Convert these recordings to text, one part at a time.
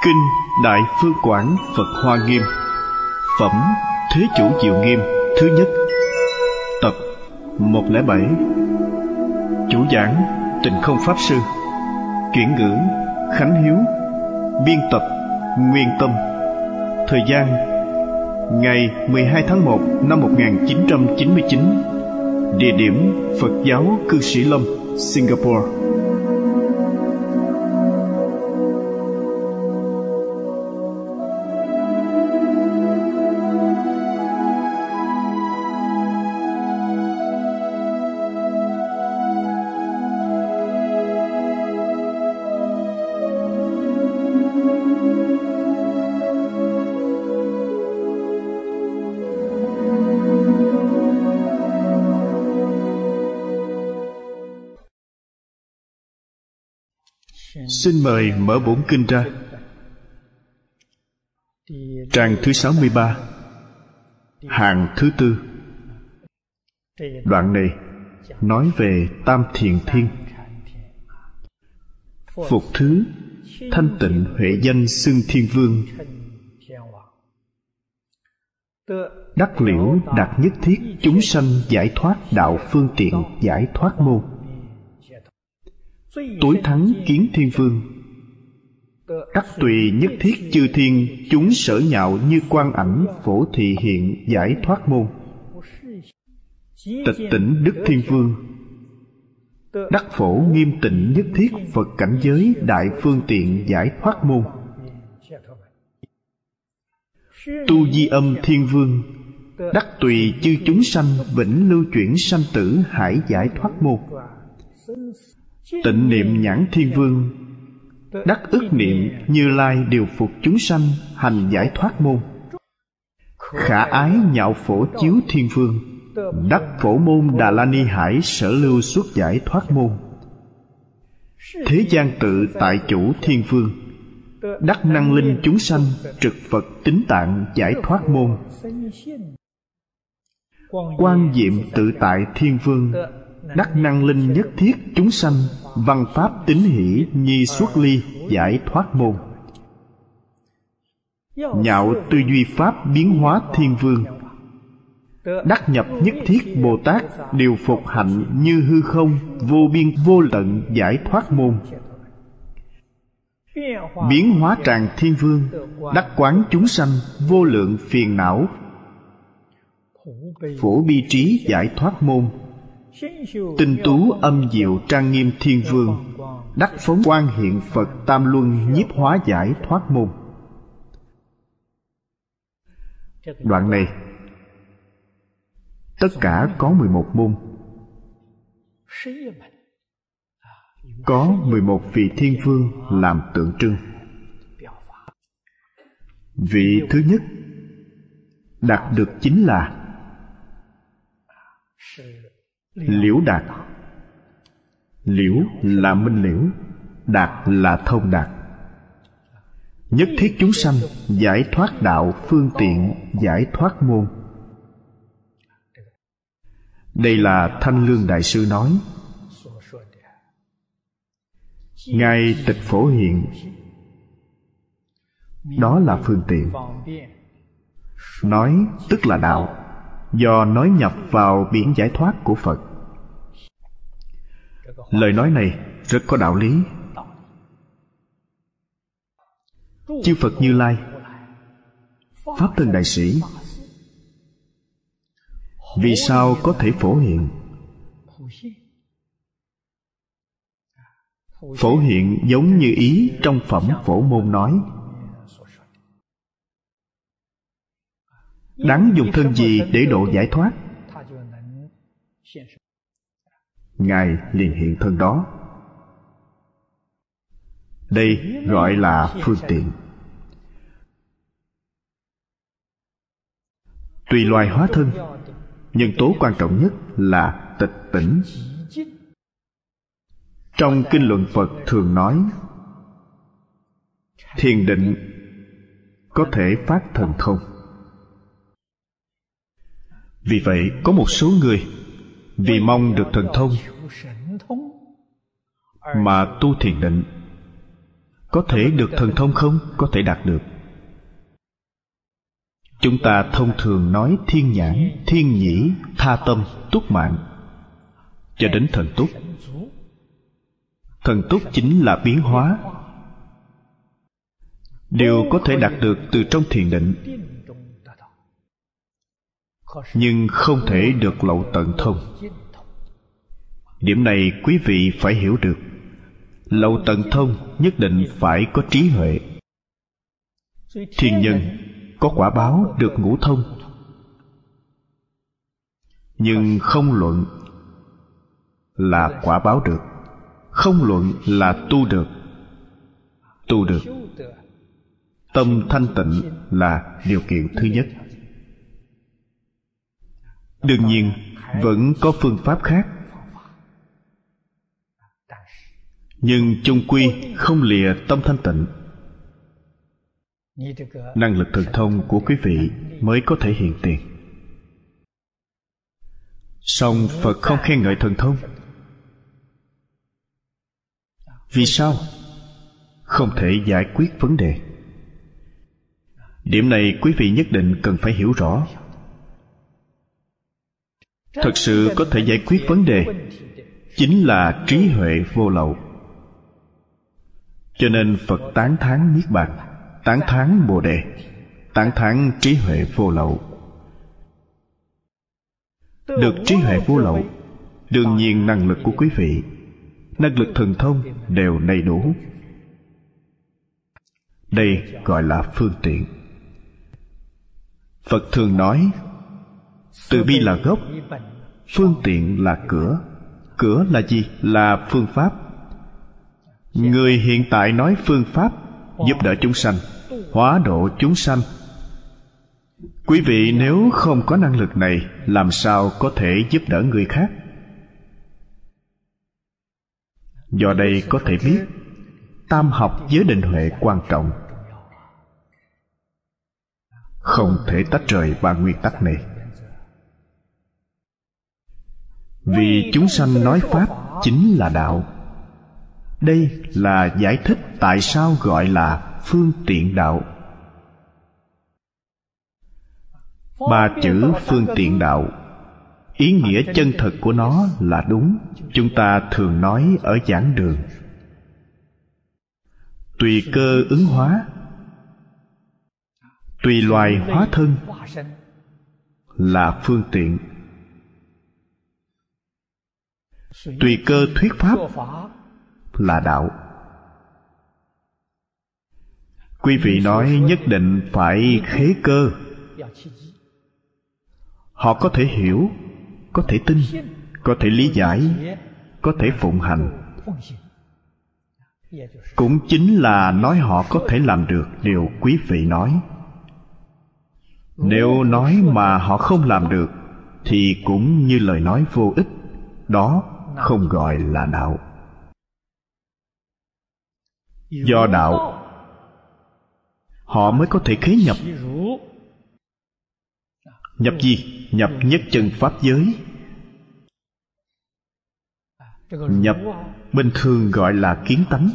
Kinh Đại Phương Quảng Phật Hoa Nghiêm, Phẩm Thế Chủ Diệu Nghiêm thứ nhất, tập 107. Chủ giảng Tịnh Không Pháp Sư. Chuyển ngữ Khánh Hiếu. Biên tập Nguyên Tâm. Thời gian ngày 12 tháng 1 năm 1999. Địa điểm Phật giáo Cư Sĩ Lâm, Singapore. Xin mời mở bổn kinh ra. Trang thứ 63, hàng thứ 4. Đoạn này nói về Tam Thiền Thiên. Phục thứ thanh tịnh huệ danh xưng Thiên Vương, đắc liễu đạt nhất thiết chúng sanh giải thoát đạo phương tiện giải thoát môn. Tối thắng kiến Thiên Vương, đắc tùy nhất thiết chư thiên chúng sở nhạo như quang ảnh phổ thị hiện giải thoát môn. Tịch tỉnh Đức Thiên Vương, đắc phổ nghiêm tịnh nhất thiết Phật cảnh giới đại phương tiện giải thoát môn. Tu Di Âm Thiên Vương, đắc tùy chư chúng sanh vĩnh lưu chuyển sanh tử hải giải thoát môn. Tịnh Niệm Nhãn Thiên Vương, đắc ức niệm Như Lai điều phục chúng sanh hành giải thoát môn. Khả ái Nhạo Phổ Chiếu Thiên Vương, đắc phổ môn Đà La Ni hải sở lưu xuất giải thoát môn. Thế gian tự tại chủ Thiên Vương, đắc năng linh chúng sanh trực Phật tín tạng giải thoát môn. Quang Diệm tự tại Thiên Vương, đắc năng linh nhất thiết chúng sanh văn pháp tín hỷ nhi xuất ly giải thoát môn. Nhạo tư duy pháp biến hóa Thiên Vương, đắc nhập nhất thiết Bồ Tát điều phục hạnh như hư không vô biên vô tận giải thoát môn. Biến hóa tràng Thiên Vương, đắc quán chúng sanh vô lượng phiền não phổ bi trí giải thoát môn. Tinh tú âm diệu trang nghiêm Thiên Vương, đắc phóng quang hiện Phật tam luân nhiếp hóa giải thoát môn. Đoạn này tất cả có 11 môn, có 11 vị Thiên Vương làm tượng trưng. Vị thứ nhất đạt được chính là Liễu Đạt. Liễu là minh liễu, đạt là thông đạt. Nhất thiết chúng sanh giải thoát đạo phương tiện giải thoát môn. Đây là Thanh Lương Đại Sư nói. Ngài Tịch Phổ Hiện, đó là phương tiện. Nói tức là đạo, do nói nhập vào biển giải thoát của Phật. Lời nói này rất có đạo lý. Chư Phật Như Lai, Pháp Thân Đại Sĩ, vì sao có thể phổ hiện? Phổ hiện giống như ý trong phẩm Phổ Môn nói. Đáng dùng thân gì để độ giải thoát? Ngài liền hiện thân đó. Đây gọi là phương tiện. Tùy loài hóa thân, nhân tố quan trọng nhất là tịch tỉnh. Trong kinh luận Phật thường nói, thiền định có thể phát thần thông. Vì vậy có một số người vì mong được thần thông mà tu thiền định, Có thể được thần thông không? Có thể đạt được. Chúng ta thông thường nói thiên nhãn, thiên nhĩ, tha tâm, túc mạng, cho đến thần túc. Thần túc chính là biến hóa, đều có thể đạt được từ trong thiền định, nhưng không thể được lậu tận thông. Điểm này quý vị phải hiểu được. Lậu tận thông nhất định phải có trí huệ. Thiên nhân có quả báo được ngũ thông, nhưng không luận là quả báo được, không luận là tu được. Tu được, tâm thanh tịnh là điều kiện thứ nhất. Đương nhiên vẫn có phương pháp khác, nhưng chung quy không lìa tâm thanh tịnh. Năng lực thần thông của quý vị mới có thể hiện tiền. Song Phật không khen ngợi thần thông. Vì sao? Không thể giải quyết vấn đề. Điểm này quý vị nhất định cần phải hiểu rõ. Thật sự có thể giải quyết vấn đề chính là trí huệ vô lậu. Cho nên Phật tán thán Niết Bàn, tán thán Bồ Đề, tán thán trí huệ vô lậu. Được trí huệ vô lậu, đương nhiên năng lực của quý vị, năng lực thần thông đều đầy đủ. Đây gọi là phương tiện. Phật thường nói từ bi là gốc, phương tiện là cửa. Cửa là gì? Là phương pháp. Người hiện tại nói phương pháp giúp đỡ chúng sanh, hóa độ chúng sanh. Quý vị nếu không có năng lực này, làm sao có thể giúp đỡ người khác? Do đây có thể biết tam học giới định huệ quan trọng. Không thể tách rời ba nguyên tắc này. Vì chúng sanh nói pháp chính là đạo. Đây là giải thích tại sao gọi là phương tiện đạo. Ba chữ phương tiện đạo, ý nghĩa chân thật của nó là đúng. Chúng ta thường nói ở giảng đường, tùy cơ ứng hóa, tùy loài hóa thân là phương tiện. Tùy cơ thuyết pháp là đạo. Quý vị nói nhất định phải khế cơ. Họ có thể hiểu, có thể tin, có thể lý giải, có thể phụng hành. Cũng chính là nói họ có thể làm được điều quý vị nói. Nếu nói mà họ không làm được thì cũng như lời nói vô ích. Đó không gọi là đạo. Do đạo họ mới có thể khế nhập. Nhập gì? Nhập nhất chân pháp giới. Nhập bình thường gọi là kiến tánh.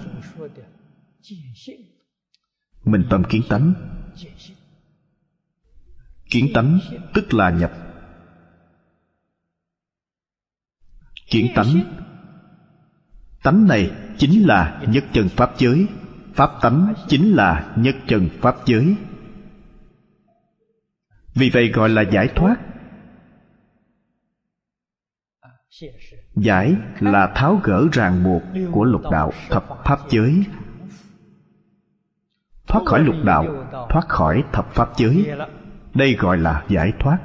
Minh tâm kiến tánh. Kiến tánh tức là nhập. Kiến tánh, tánh này chính là nhất chân pháp giới. Pháp tánh chính là nhất chân pháp giới. Vì vậy gọi là giải thoát. Giải là tháo gỡ ràng buộc của lục đạo thập pháp giới. Thoát khỏi lục đạo, thoát khỏi thập pháp giới. Đây gọi là giải thoát.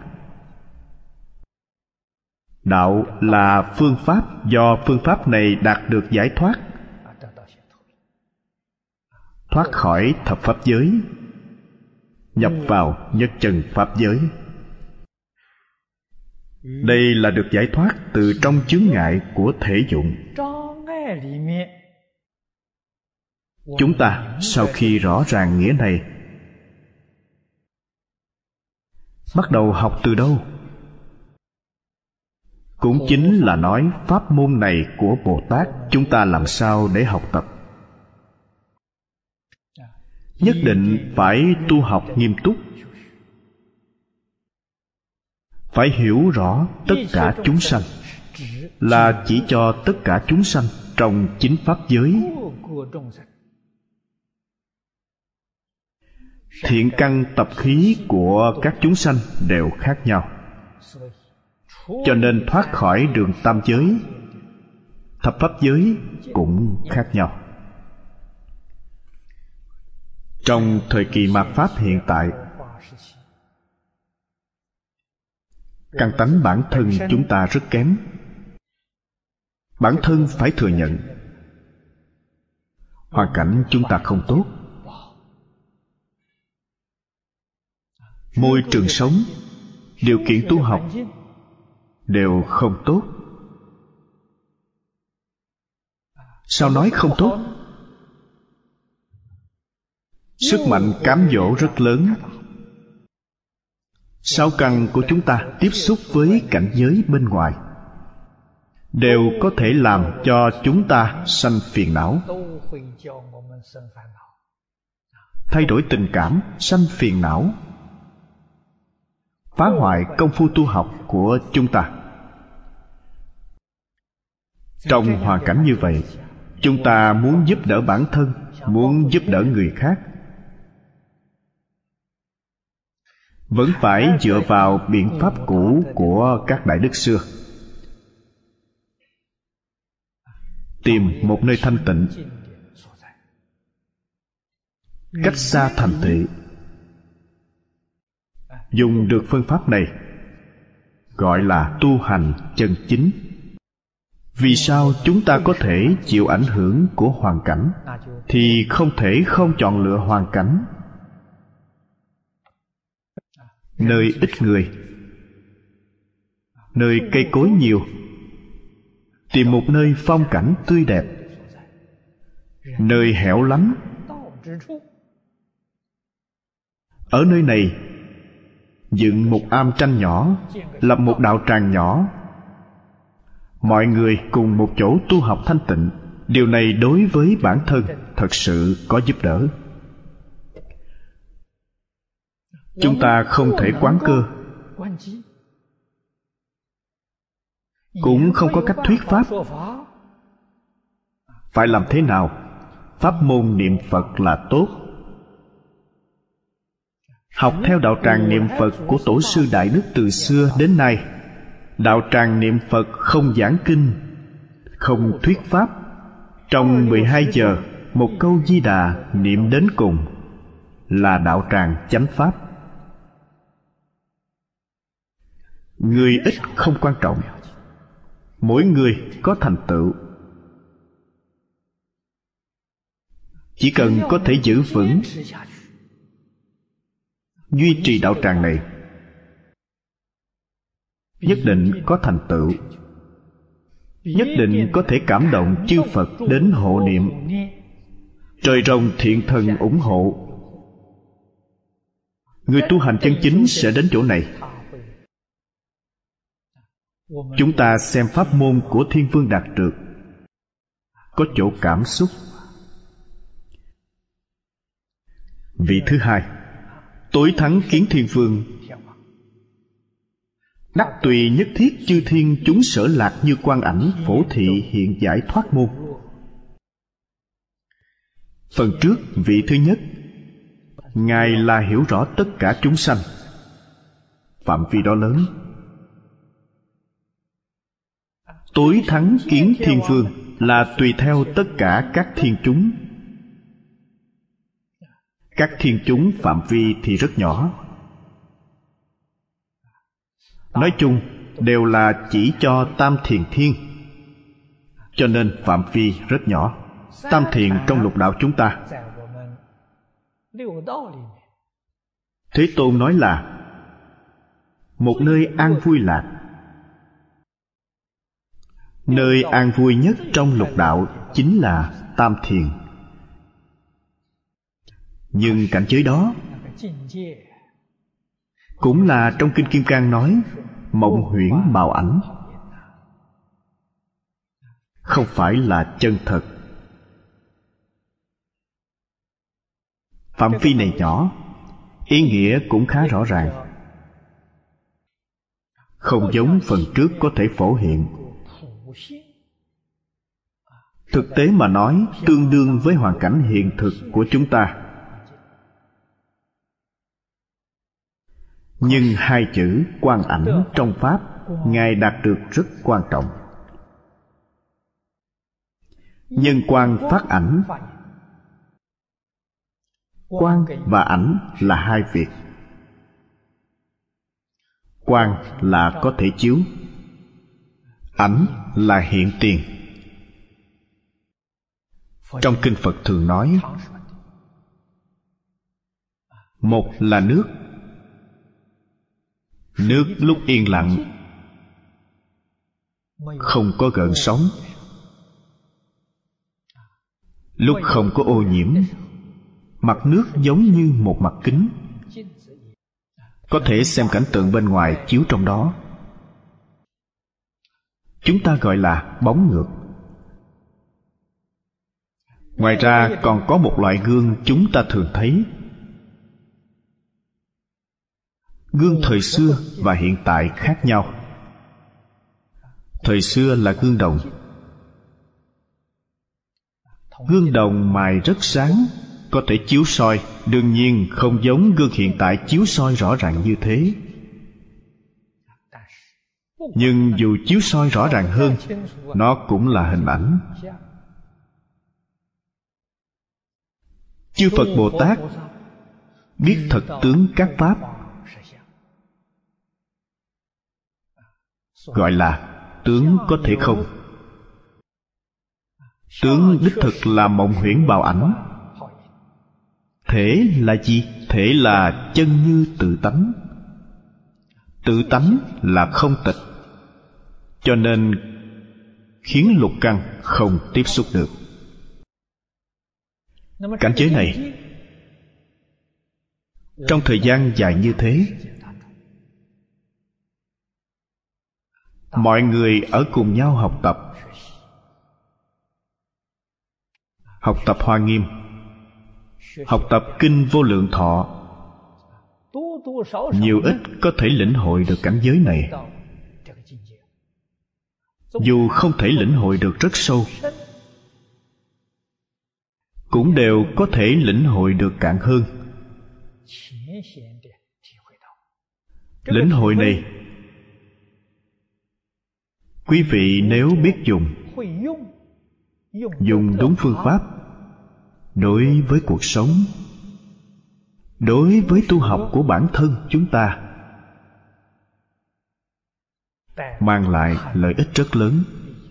Đạo là phương pháp, do phương pháp này đạt được giải thoát. Thoát khỏi thập pháp giới, nhập vào nhất chân pháp giới. Đây là được giải thoát từ trong chướng ngại của thể dụng. Chúng ta sau khi rõ ràng nghĩa này, bắt đầu học từ đâu? Cũng chính là nói pháp môn này của Bồ Tát chúng ta làm sao để học tập. nhất định phải tu học nghiêm túc, phải hiểu rõ tất cả chúng sanh là chỉ cho tất cả chúng sanh trong chính pháp giới. Thiện căn tập khí của các chúng sanh đều khác nhau, cho nên thoát khỏi đường tam giới, thập pháp giới cũng khác nhau. Trong thời kỳ mạt pháp hiện tại, căn tánh bản thân chúng ta rất kém. Bản thân phải thừa nhận hoàn cảnh chúng ta không tốt, môi trường sống, điều kiện tu học đều không tốt. Sao nói không tốt? Sức mạnh cám dỗ rất lớn. Sáu căn của chúng ta tiếp xúc với cảnh giới bên ngoài đều có thể làm cho chúng ta sanh phiền não. Thay đổi tình cảm, sanh phiền não, phá hoại công phu tu học của chúng ta. Trong hoàn cảnh như vậy, chúng ta muốn giúp đỡ bản thân, muốn giúp đỡ người khác, vẫn phải dựa vào biện pháp cũ của các đại đức xưa. Tìm một nơi thanh tịnh, cách xa thành thị. Dùng được phương pháp này gọi là tu hành chân chính. Vì sao chúng ta có thể chịu ảnh hưởng của hoàn cảnh, thì không thể không chọn lựa hoàn cảnh. Nơi ít người, nơi cây cối nhiều, tìm một nơi phong cảnh tươi đẹp. Nơi hẻo lánh, ở nơi này dựng một am tranh nhỏ, lập một đạo tràng nhỏ, mọi người cùng một chỗ tu học thanh tịnh. Điều này đối với bản thân thật sự có giúp đỡ. Chúng ta không thể quán cơ, cũng không có cách thuyết pháp. Phải làm thế nào? Pháp môn niệm Phật là tốt. Học theo đạo tràng niệm Phật của Tổ sư Đại Đức từ xưa đến nay. Đạo tràng niệm Phật không giảng kinh, không thuyết pháp. Trong 12 giờ, một câu Di Đà niệm đến cùng là đạo tràng chánh pháp. Người ít không quan trọng, mỗi người có thành tựu. Chỉ cần có thể giữ vững, duy trì đạo tràng này, nhất định có thành tựu, nhất định có thể cảm động chư Phật đến hộ niệm. Trời rồng thiện thần ủng hộ, người tu hành chân chính sẽ đến chỗ này. Chúng ta xem pháp môn của Thiên Vương Đạt Trược, có chỗ cảm xúc. Vị thứ hai, tối thắng Kiến Thiên Vương, đắc tùy nhất thiết chư thiên chúng sở lạc như quang ảnh phổ thị hiện giải thoát môn. Phần trước, vị thứ nhất, Ngài là hiểu rõ tất cả chúng sanh, phạm vi đó lớn. Tối thắng Kiến Thiên Vương là tùy theo tất cả các thiên chúng. Các thiên chúng phạm vi thì rất nhỏ. Nói chung đều là chỉ cho tam thiền thiên, cho nên phạm vi rất nhỏ. Tam thiền trong lục đạo chúng ta. Thế Tôn nói là một nơi an vui lạc. Nơi an vui nhất trong lục đạo chính là tam thiền. Nhưng cảnh giới đó cũng là trong Kinh Kim Cang nói mộng huyễn mạo ảnh, không phải là chân thật. Phạm vi này nhỏ, ý nghĩa cũng khá rõ ràng. Không giống phần trước có thể phổ hiện. Thực tế mà nói, tương đương với hoàn cảnh hiện thực của chúng ta. Nhưng hai chữ quang ảnh trong Pháp, Ngài đạt được rất quan trọng. Nhân quang phát ảnh. Quang và ảnh là hai việc. Quang là có thể chiếu, ảnh là hiện tiền. Trong kinh Phật thường nói, một là nước. Nước lúc yên lặng, không có gợn sóng. Lúc không có ô nhiễm, mặt nước giống như một mặt kính, có thể xem cảnh tượng bên ngoài chiếu trong đó. Chúng ta gọi là bóng ngược. Ngoài ra còn có một loại gương chúng ta thường thấy. Gương thời xưa và hiện tại khác nhau. Thời xưa là gương đồng. Gương đồng mài rất sáng, có thể chiếu soi. Đương nhiên không giống gương hiện tại chiếu soi rõ ràng như thế. Nhưng dù chiếu soi rõ ràng hơn, nó cũng là hình ảnh. Chư Phật Bồ Tát biết thật tướng các Pháp, gọi là tướng có thể không. Tướng đích thực là mộng huyễn bào ảnh. Thể là gì? Thể là chân như tự tánh. Tự tánh là không tịch, cho nên khiến lục căn không tiếp xúc được. Cảnh giới này trong thời gian dài như thế, mọi người ở cùng nhau học tập. Học tập Hoa Nghiêm, học tập Kinh Vô Lượng Thọ, nhiều ít có thể lĩnh hội được cảnh giới này. Dù không thể lĩnh hội được rất sâu, cũng đều có thể lĩnh hội được cạn hơn. Lĩnh hội này, quý vị nếu biết dùng đúng phương pháp, đối với cuộc sống, đối với tu học của bản thân chúng ta, mang lại lợi ích rất lớn.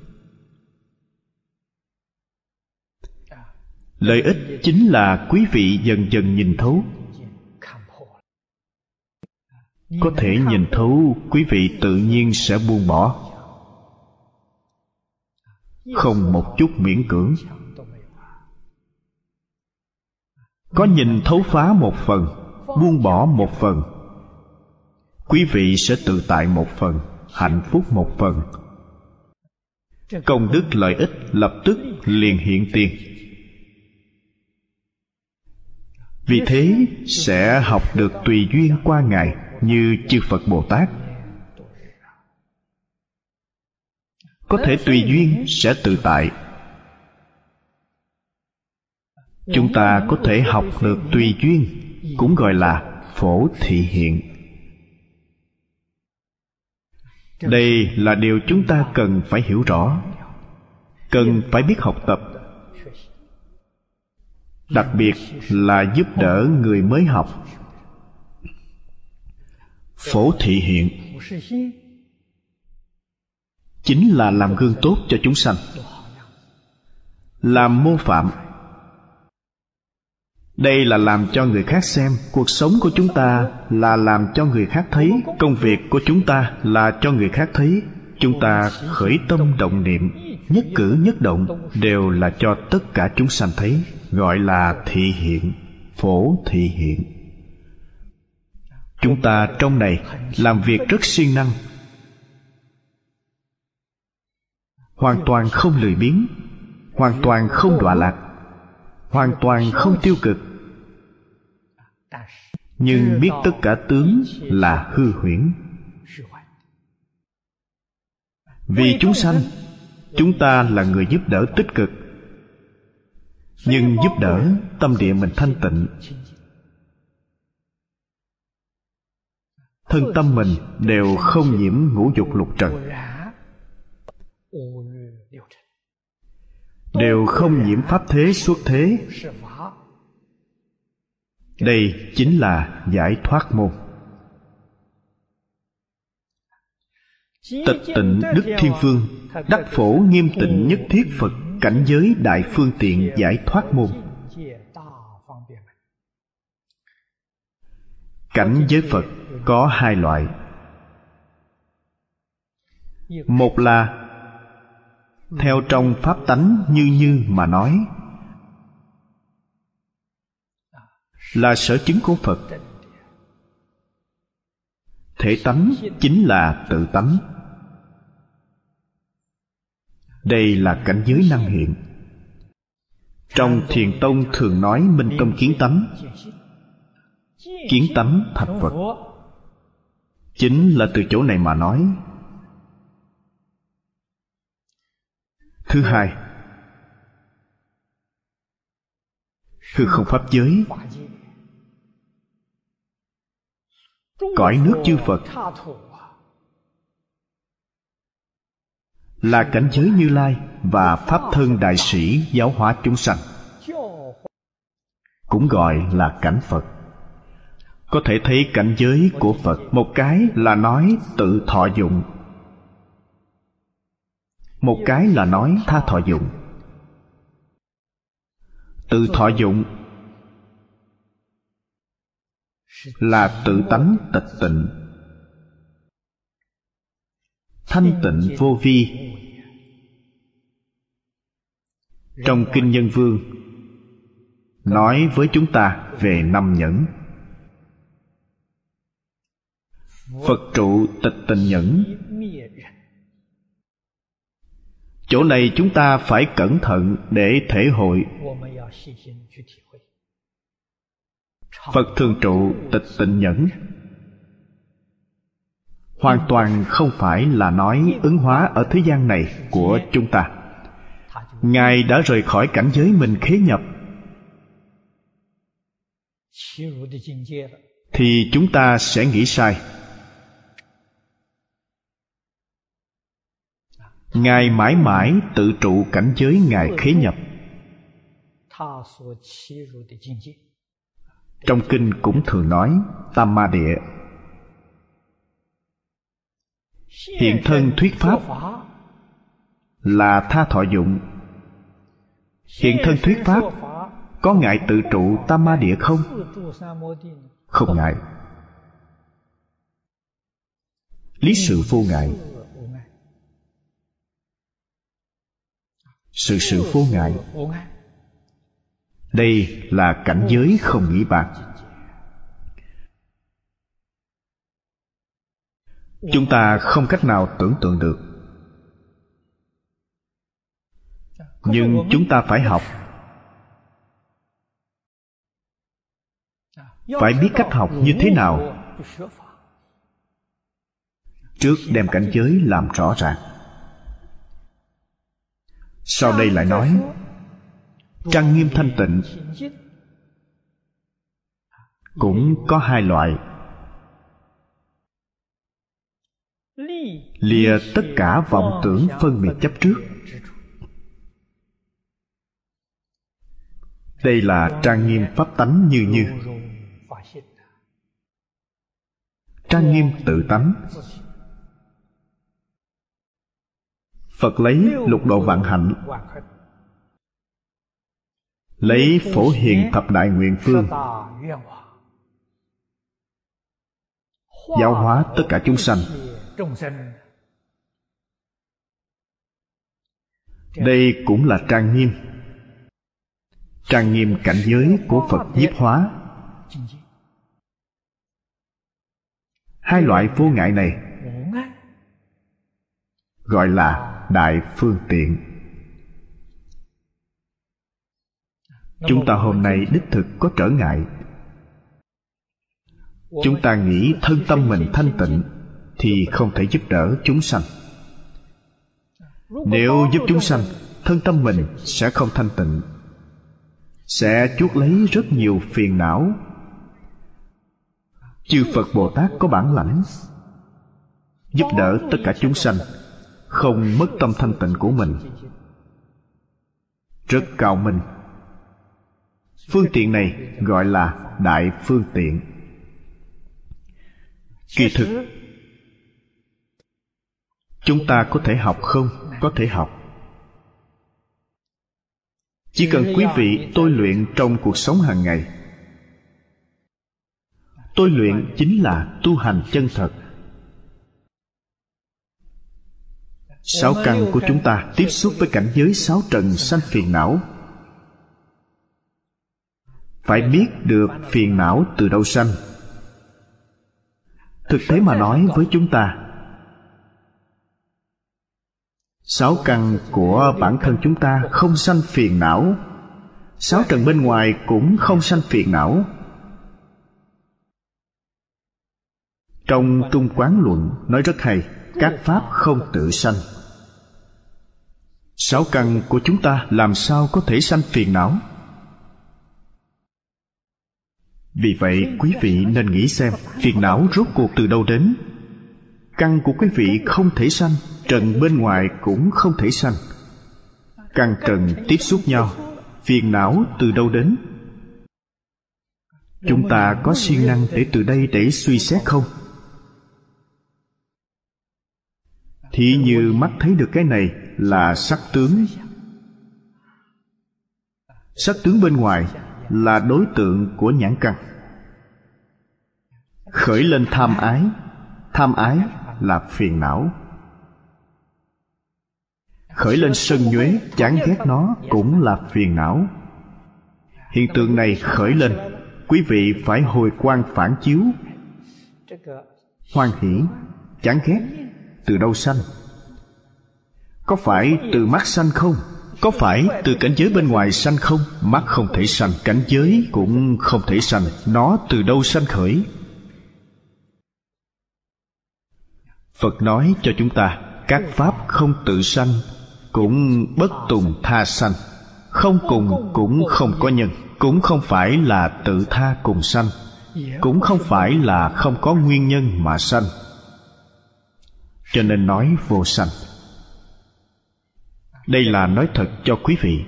Lợi ích chính là quý vị dần dần nhìn thấu. Có thể nhìn thấu, quý vị tự nhiên sẽ buông bỏ, không một chút miễn cưỡng. Có nhìn thấu phá một phần, buông bỏ một phần, quý vị sẽ tự tại một phần, hạnh phúc một phần. Công đức lợi ích lập tức liền hiện tiền. Vì thế sẽ học được tùy duyên qua ngày như chư Phật Bồ Tát. Có thể tùy duyên sẽ tự tại. Chúng ta có thể học được tùy duyên, cũng gọi là phổ thị hiện. Đây là điều chúng ta cần phải hiểu rõ, cần phải biết học tập. Đặc biệt là giúp đỡ người mới học. Phổ thị hiện chính là làm gương tốt cho chúng sanh, làm mô phạm. Đây là làm cho người khác xem. Cuộc sống của chúng ta là làm cho người khác thấy. Công việc của chúng ta là cho người khác thấy. Chúng ta khởi tâm động niệm, nhất cử nhất động đều là cho tất cả chúng sanh thấy, gọi là thị hiện, phổ thị hiện. Chúng ta trong này làm việc rất siêng năng, hoàn toàn không lười biếng, hoàn toàn không đọa lạc, hoàn toàn không tiêu cực. nhưng biết tất cả tướng là hư huyễn. Vì chúng sanh, chúng ta là người giúp đỡ tích cực, nhưng giúp đỡ tâm địa mình thanh tịnh, thân tâm mình đều không nhiễm ngũ dục lục trần, đều không nhiễm pháp thế xuất thế. Đây chính là giải thoát môn. Tịch tịnh Đức Thiên Vương đắc phổ nghiêm tịnh nhất thiết Phật cảnh giới đại phương tiện giải thoát môn. Cảnh giới Phật có hai loại. Một là theo trong pháp tánh như mà nói, là sở chứng của Phật. Thể tánh chính là tự tánh. Đây là cảnh giới năng hiện. Trong Thiền Tông thường nói minh tâm kiến tánh. Kiến tánh thành Phật, chính là từ chỗ này mà nói. Thứ hai, hư không pháp giới, cõi nước chư Phật, là cảnh giới Như Lai và pháp thân đại sĩ giáo hóa chúng sanh, cũng gọi là cảnh Phật. Có thể thấy cảnh giới của Phật, một cái là nói tự thọ dụng, một cái là nói tha thọ dụng. Tự thọ dụng là tự tánh tịch tịnh, thanh tịnh vô vi. Trong Kinh Nhân Vương nói với chúng ta về năm nhẫn. Phật trụ tịch tịnh nhẫn. Chỗ này chúng ta phải cẩn thận để thể hội. Phật thường trụ tịch tịnh nhẫn hoàn toàn không phải là nói ứng hóa ở thế gian này của chúng ta. Ngài đã rời khỏi cảnh giới mình khế nhập, thì chúng ta sẽ nghĩ sai. Ngài mãi mãi tự trụ cảnh giới Ngài khế nhập. Trong kinh cũng thường nói Tam Ma Địa. Hiện thân thuyết pháp là tha thọ dụng. Hiện thân thuyết pháp có ngại tự trụ Tam Ma Địa không? Không ngại. Lý sự vô ngại. Sự vô ngại. Đây là cảnh giới không nghĩ bàn. Chúng ta không cách nào tưởng tượng được, nhưng chúng ta phải học. Phải biết cách học như thế nào. Trước đem cảnh giới làm rõ ràng. Sau đây lại nói trang nghiêm thanh tịnh cũng có hai loại. Lìa tất cả vọng tưởng phân biệt chấp trước. Đây là trang nghiêm pháp tánh như. Trang nghiêm tự tánh. Phật lấy lục độ vạn hạnh, lấy phổ hiền thập đại nguyện phương, giáo hóa tất cả chúng sanh. Đây cũng là trang nghiêm. Trang nghiêm cảnh giới của Phật nhiếp hóa. Hai loại vô ngại này gọi là đại phương tiện. Chúng ta hôm nay đích thực có trở ngại. chúng ta nghĩ thân tâm mình thanh tịnh thì không thể giúp đỡ chúng sanh. Nếu giúp chúng sanh, thân tâm mình sẽ không thanh tịnh, sẽ chuốc lấy rất nhiều phiền não. Chư Phật Bồ Tát có bản lãnh giúp đỡ tất cả chúng sanh, không mất tâm thanh tịnh của mình, rất cao minh. Phương tiện này gọi là đại phương tiện. Kỳ thực chúng ta có thể học không? Có thể học. Chỉ cần quý vị tôi luyện trong cuộc sống hàng ngày. Tôi luyện chính là tu hành chân thật. Sáu căn của chúng ta tiếp xúc với cảnh giới sáu trần sanh phiền não. Phải biết được phiền não từ đâu sanh. Thực tế mà nói với chúng ta, sáu căn của bản thân chúng ta không sanh phiền não, sáu trần bên ngoài cũng không sanh phiền não. Trong Trung Quán Luận nói rất hay, các pháp không tự sanh. Sáu căn của chúng ta làm sao có thể sanh phiền não? Vì vậy quý vị nên nghĩ xem phiền não rốt cuộc từ đâu đến. Căn của quý vị không thể sanh, trần bên ngoài cũng không thể sanh. Căn trần tiếp xúc nhau, phiền não từ đâu đến? Chúng ta có siêng năng để từ đây để suy xét không? Thì như mắt thấy được cái này là sắc tướng. Sắc tướng bên ngoài là đối tượng của nhãn căn. Khởi lên tham ái, tham ái là phiền não. Khởi lên sân nhuế, chán ghét nó cũng là phiền não. Hiện tượng này khởi lên, quý vị phải hồi quang phản chiếu. Hoan hỷ, chán ghét từ đâu sanh? Có phải từ mắt sanh không? Có phải từ cảnh giới bên ngoài sanh không? Mắt không thể sanh, cảnh giới cũng không thể sanh. Nó từ đâu sanh khởi? Phật nói cho chúng ta, các pháp không tự sanh, cũng bất tùng tha sanh. Không cùng cũng không có nhân, cũng không phải là tự tha cùng sanh, cũng không phải là không có nguyên nhân mà sanh. Cho nên nói vô sanh. Đây là nói thật cho quý vị.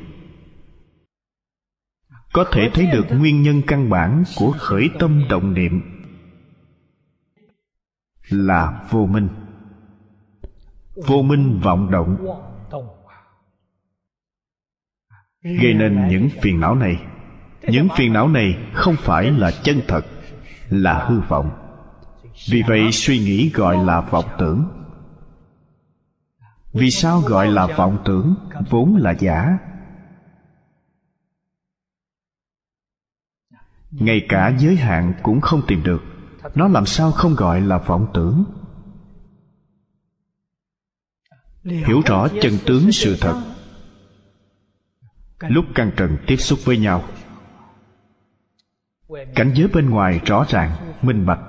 Có thể thấy được nguyên nhân căn bản của khởi tâm động niệm là vô minh. Vô minh vọng động gây nên những phiền não này. Những phiền não này không phải là chân thật, là hư vọng. Vì vậy suy nghĩ gọi là vọng tưởng. Vì sao gọi là vọng tưởng? Vốn là giả. Ngay cả giới hạn cũng không tìm được, nó làm sao không gọi là vọng tưởng? Hiểu rõ chân tướng sự thật. Lúc căn trần tiếp xúc với nhau, cảnh giới bên ngoài rõ ràng, minh bạch.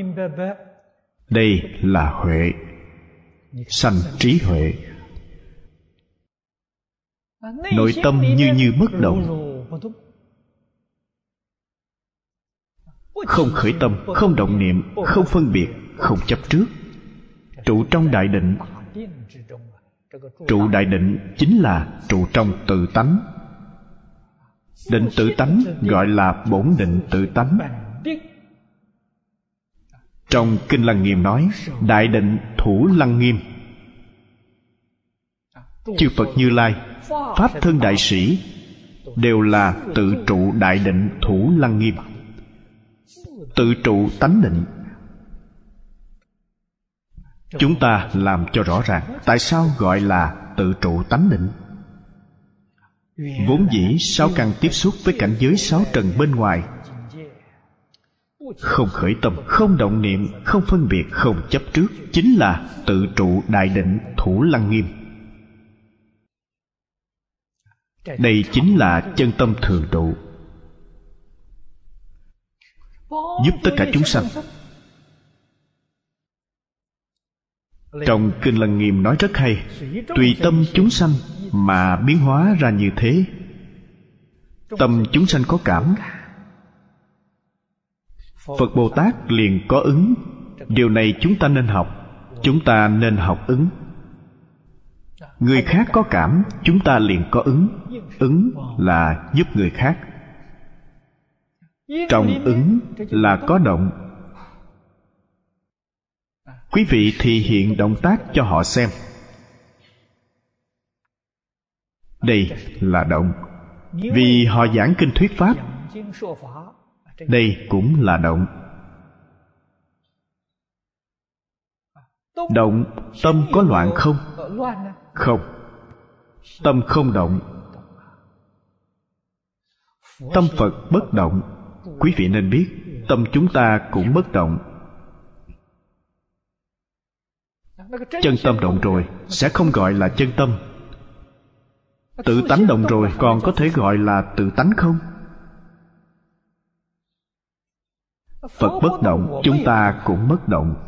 Đây là huệ, sanh trí huệ. Nội tâm như bất động, không khởi tâm, không động niệm, không phân biệt, không chấp trước, trụ trong đại định. Trụ đại định chính là trụ trong tự tánh. Định tự tánh gọi là bổn định tự tánh. Trong Kinh Lăng Nghiêm nói, đại định thủ lăng nghiêm. Chư Phật Như Lai, Pháp thân đại sĩ đều là tự trụ đại định thủ lăng nghiêm, tự trụ tánh định. Chúng ta làm cho rõ ràng tại sao gọi là tự trụ tánh định. Vốn dĩ sáu căn tiếp xúc với cảnh giới sáu trần bên ngoài, không khởi tâm, không động niệm, không phân biệt, không chấp trước, chính là tự trụ đại định thủ lăng nghiêm. Đây chính là chân tâm thường trụ. giúp tất cả chúng sanh. Trong Kinh Lăng Nghiêm nói rất hay, tùy tâm chúng sanh mà biến hóa ra như thế. Tâm chúng sanh có cảm, Phật Bồ Tát liền có ứng. Điều này chúng ta nên học. Chúng ta nên học ứng. Người khác có cảm, chúng ta liền có ứng. Ứng là giúp người khác. Trong ứng là có động. Quý vị thì hiện động tác cho họ xem. Đây là động. Vì họ giảng kinh thuyết pháp, đây cũng là động. Động, tâm có loạn không? Không. Tâm không động. Tâm Phật bất động. Quý vị nên biết, tâm chúng ta cũng bất động. Chân tâm động rồi sẽ không gọi là chân tâm. Tự tánh động rồi còn có thể gọi là tự tánh không? Phật bất động, chúng ta cũng bất động.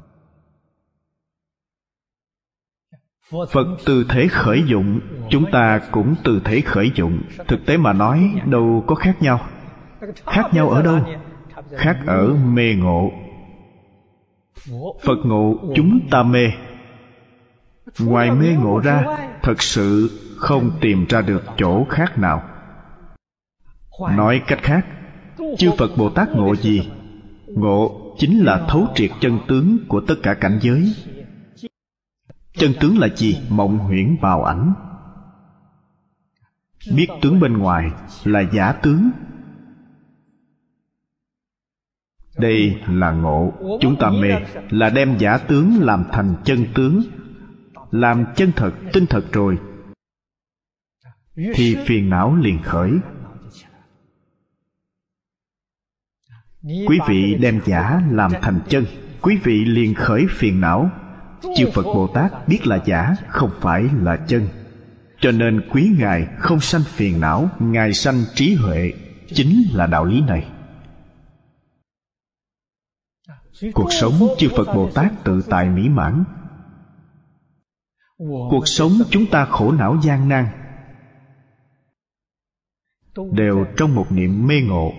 Phật từ thể khởi dụng, chúng ta cũng từ thể khởi dụng. Thực tế mà nói, đâu có khác nhau. Khác nhau ở đâu? Khác ở mê ngộ. Phật ngộ, chúng ta mê. Ngoài mê ngộ ra, thật sự không tìm ra được chỗ khác nào. Nói cách khác, chư Phật Bồ Tát ngộ gì? Ngộ chính là thấu triệt chân tướng của tất cả cảnh giới. Chân tướng là gì? Mộng huyễn bào ảnh. Biết tướng bên ngoài là giả tướng. Đây là ngộ. Chúng ta mê là đem giả tướng làm thành chân tướng, làm chân thật, tinh thật rồi, thì phiền não liền khởi. Quý vị đem giả làm thành chân, quý vị liền khởi phiền não. Chư Phật Bồ Tát biết là giả, không phải là chân, cho nên quý Ngài không sanh phiền não. Ngài sanh trí huệ. Chính là đạo lý này. Cuộc sống chư Phật Bồ Tát tự tại mỹ mãn. Cuộc sống chúng ta khổ não gian nan, đều trong một niệm mê ngộ.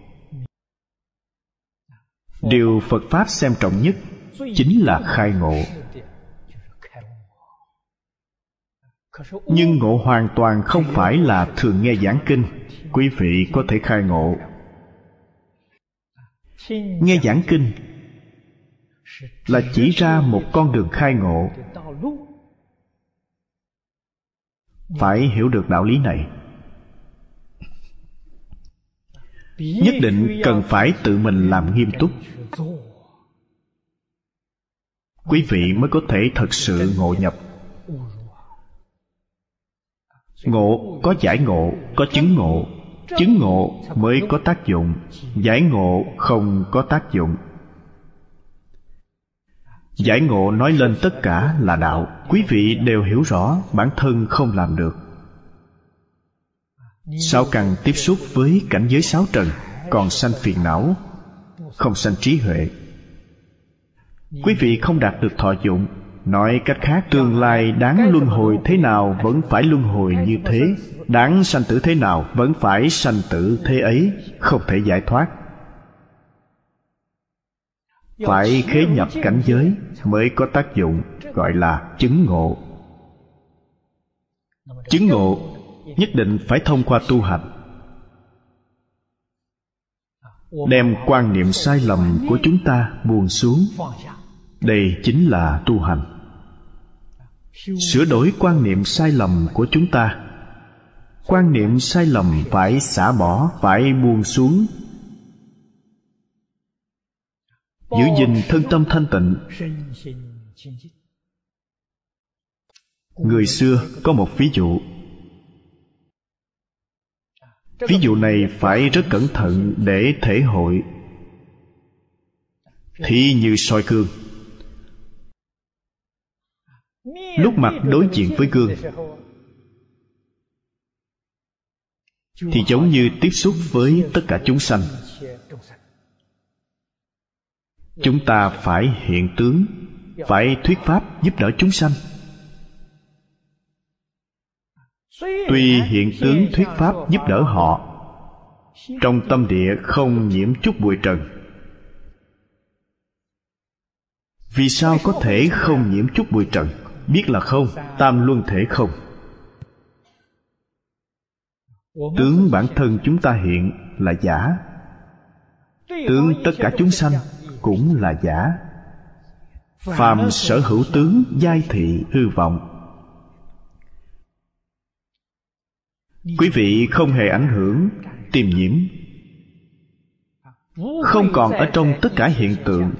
Điều Phật Pháp xem trọng nhất chính là khai ngộ. Nhưng ngộ hoàn toàn không phải là thường nghe giảng kinh. Quý vị có thể khai ngộ. Nghe giảng kinh là chỉ ra một con đường khai ngộ. Phải hiểu được đạo lý này. Nhất định cần phải tự mình làm nghiêm túc, quý vị mới có thể thật sự ngộ nhập. Ngộ có giải ngộ, có chứng ngộ. Chứng ngộ mới có tác dụng, giải ngộ không có tác dụng. Giải ngộ nói lên tất cả là đạo. Quý vị đều hiểu rõ bản thân không làm được. Sao cần tiếp xúc với cảnh giới sáu trần, còn sanh phiền não, không sanh trí huệ. Quý vị không đạt được thọ dụng. Nói cách khác, tương lai đáng luân hồi thế nào vẫn phải luân hồi như thế, đáng sanh tử thế nào vẫn phải sanh tử thế ấy, không thể giải thoát. Phải khế nhập cảnh giới mới có tác dụng, gọi là chứng ngộ. Chứng ngộ nhất định phải thông qua tu hành. Đem quan niệm sai lầm của chúng ta buông xuống. Đây chính là tu hành. Sửa đổi quan niệm sai lầm của chúng ta. Quan niệm sai lầm phải xả bỏ, phải buông xuống. Giữ gìn thân tâm thanh tịnh. Người xưa có một ví dụ. Ví dụ này phải rất cẩn thận để thể hội. Thí như soi gương. Lúc mặt đối diện với gương thì giống như tiếp xúc với tất cả chúng sanh. Chúng ta phải hiện tướng, phải thuyết pháp giúp đỡ chúng sanh. Tuy hiện tướng thuyết pháp giúp đỡ họ, trong tâm địa không nhiễm chút bụi trần. Vì sao có thể không nhiễm chút bụi trần? Biết là không, tam luân thể không. Tướng bản thân chúng ta hiện là giả, tướng tất cả chúng sanh cũng là giả. Phàm sở hữu tướng, giai thị hư vọng. Quý vị không hề ảnh hưởng, tiềm nhiễm, không còn ở trong tất cả hiện tượng.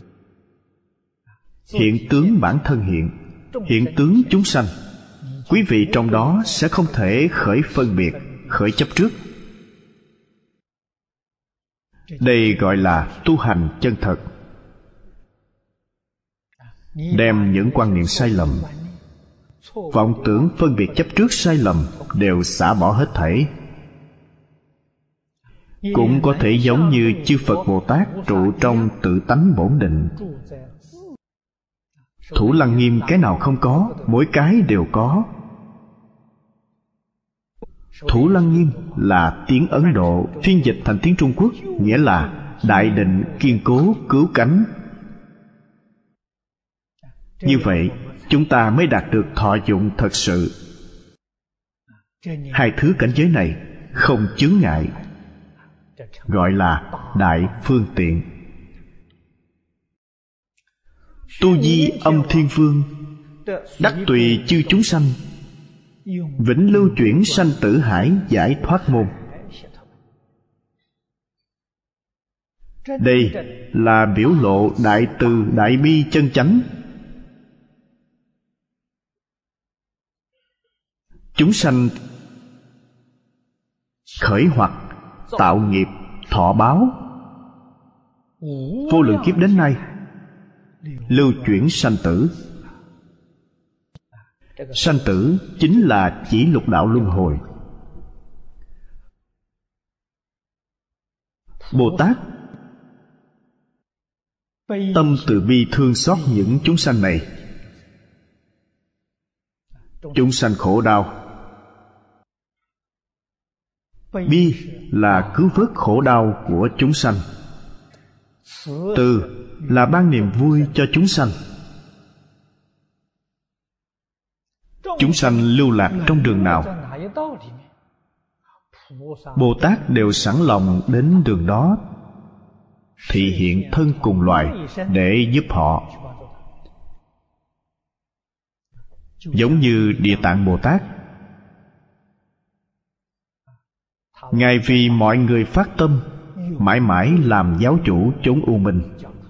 Hiện tướng bản thân hiện tướng chúng sanh. Quý vị trong đó sẽ không thể khởi phân biệt, khởi chấp trước. Đây gọi là tu hành chân thật. Đem những quan niệm sai lầm, vọng tưởng phân biệt chấp trước sai lầm đều xả bỏ hết thảy. Cũng có thể giống như chư Phật Bồ Tát trụ trong tự tánh bổn định. Thủ Lăng Nghiêm cái nào không có, mỗi cái đều có. Thủ Lăng Nghiêm là tiếng Ấn Độ phiên dịch thành tiếng Trung Quốc, nghĩa là đại định kiên cố cứu cánh. Như vậy chúng ta mới đạt được thọ dụng thật sự. Hai thứ cảnh giới này không chướng ngại, gọi là đại phương tiện. Tu Di Âm Thiên Vương đắc tùy chư chúng sanh, vĩnh lưu chuyển sanh tử hải giải thoát môn. Đây là biểu lộ đại từ đại bi chân chánh. Chúng sanh khởi hoặc tạo nghiệp thọ báo, vô lượng kiếp đến nay lưu chuyển sanh tử. Sanh tử chính là chỉ lục đạo luân hồi. Bồ Tát tâm từ bi thương xót những chúng sanh này. Chúng sanh khổ đau, bi là cứu vớt khổ đau của chúng sanh, từ là ban niềm vui cho chúng sanh. Chúng sanh lưu lạc trong đường nào, Bồ Tát đều sẵn lòng đến đường đó, thị hiện thân cùng loài để giúp họ. Giống như Địa Tạng Bồ Tát, Ngài vì mọi người phát tâm, mãi mãi làm giáo chủ chốn u minh.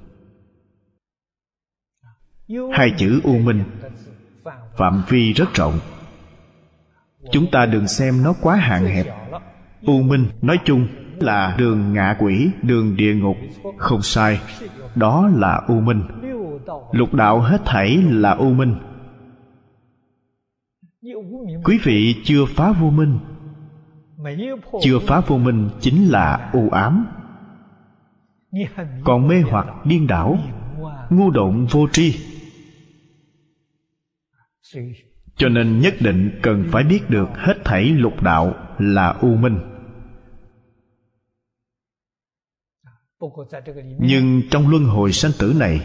Hai chữ u minh phạm vi rất rộng. Chúng ta đừng xem nó quá hạn hẹp. U minh nói chung là đường ngạ quỷ, đường địa ngục. Không sai, đó là u minh. Lục đạo hết thảy là u minh. Quý vị chưa phá vô minh. Chưa phá vô minh chính là u ám. Còn mê hoặc điên đảo, ngu độn vô tri. Cho nên nhất định cần phải biết được hết thảy lục đạo là u minh. Nhưng trong luân hồi sanh tử này,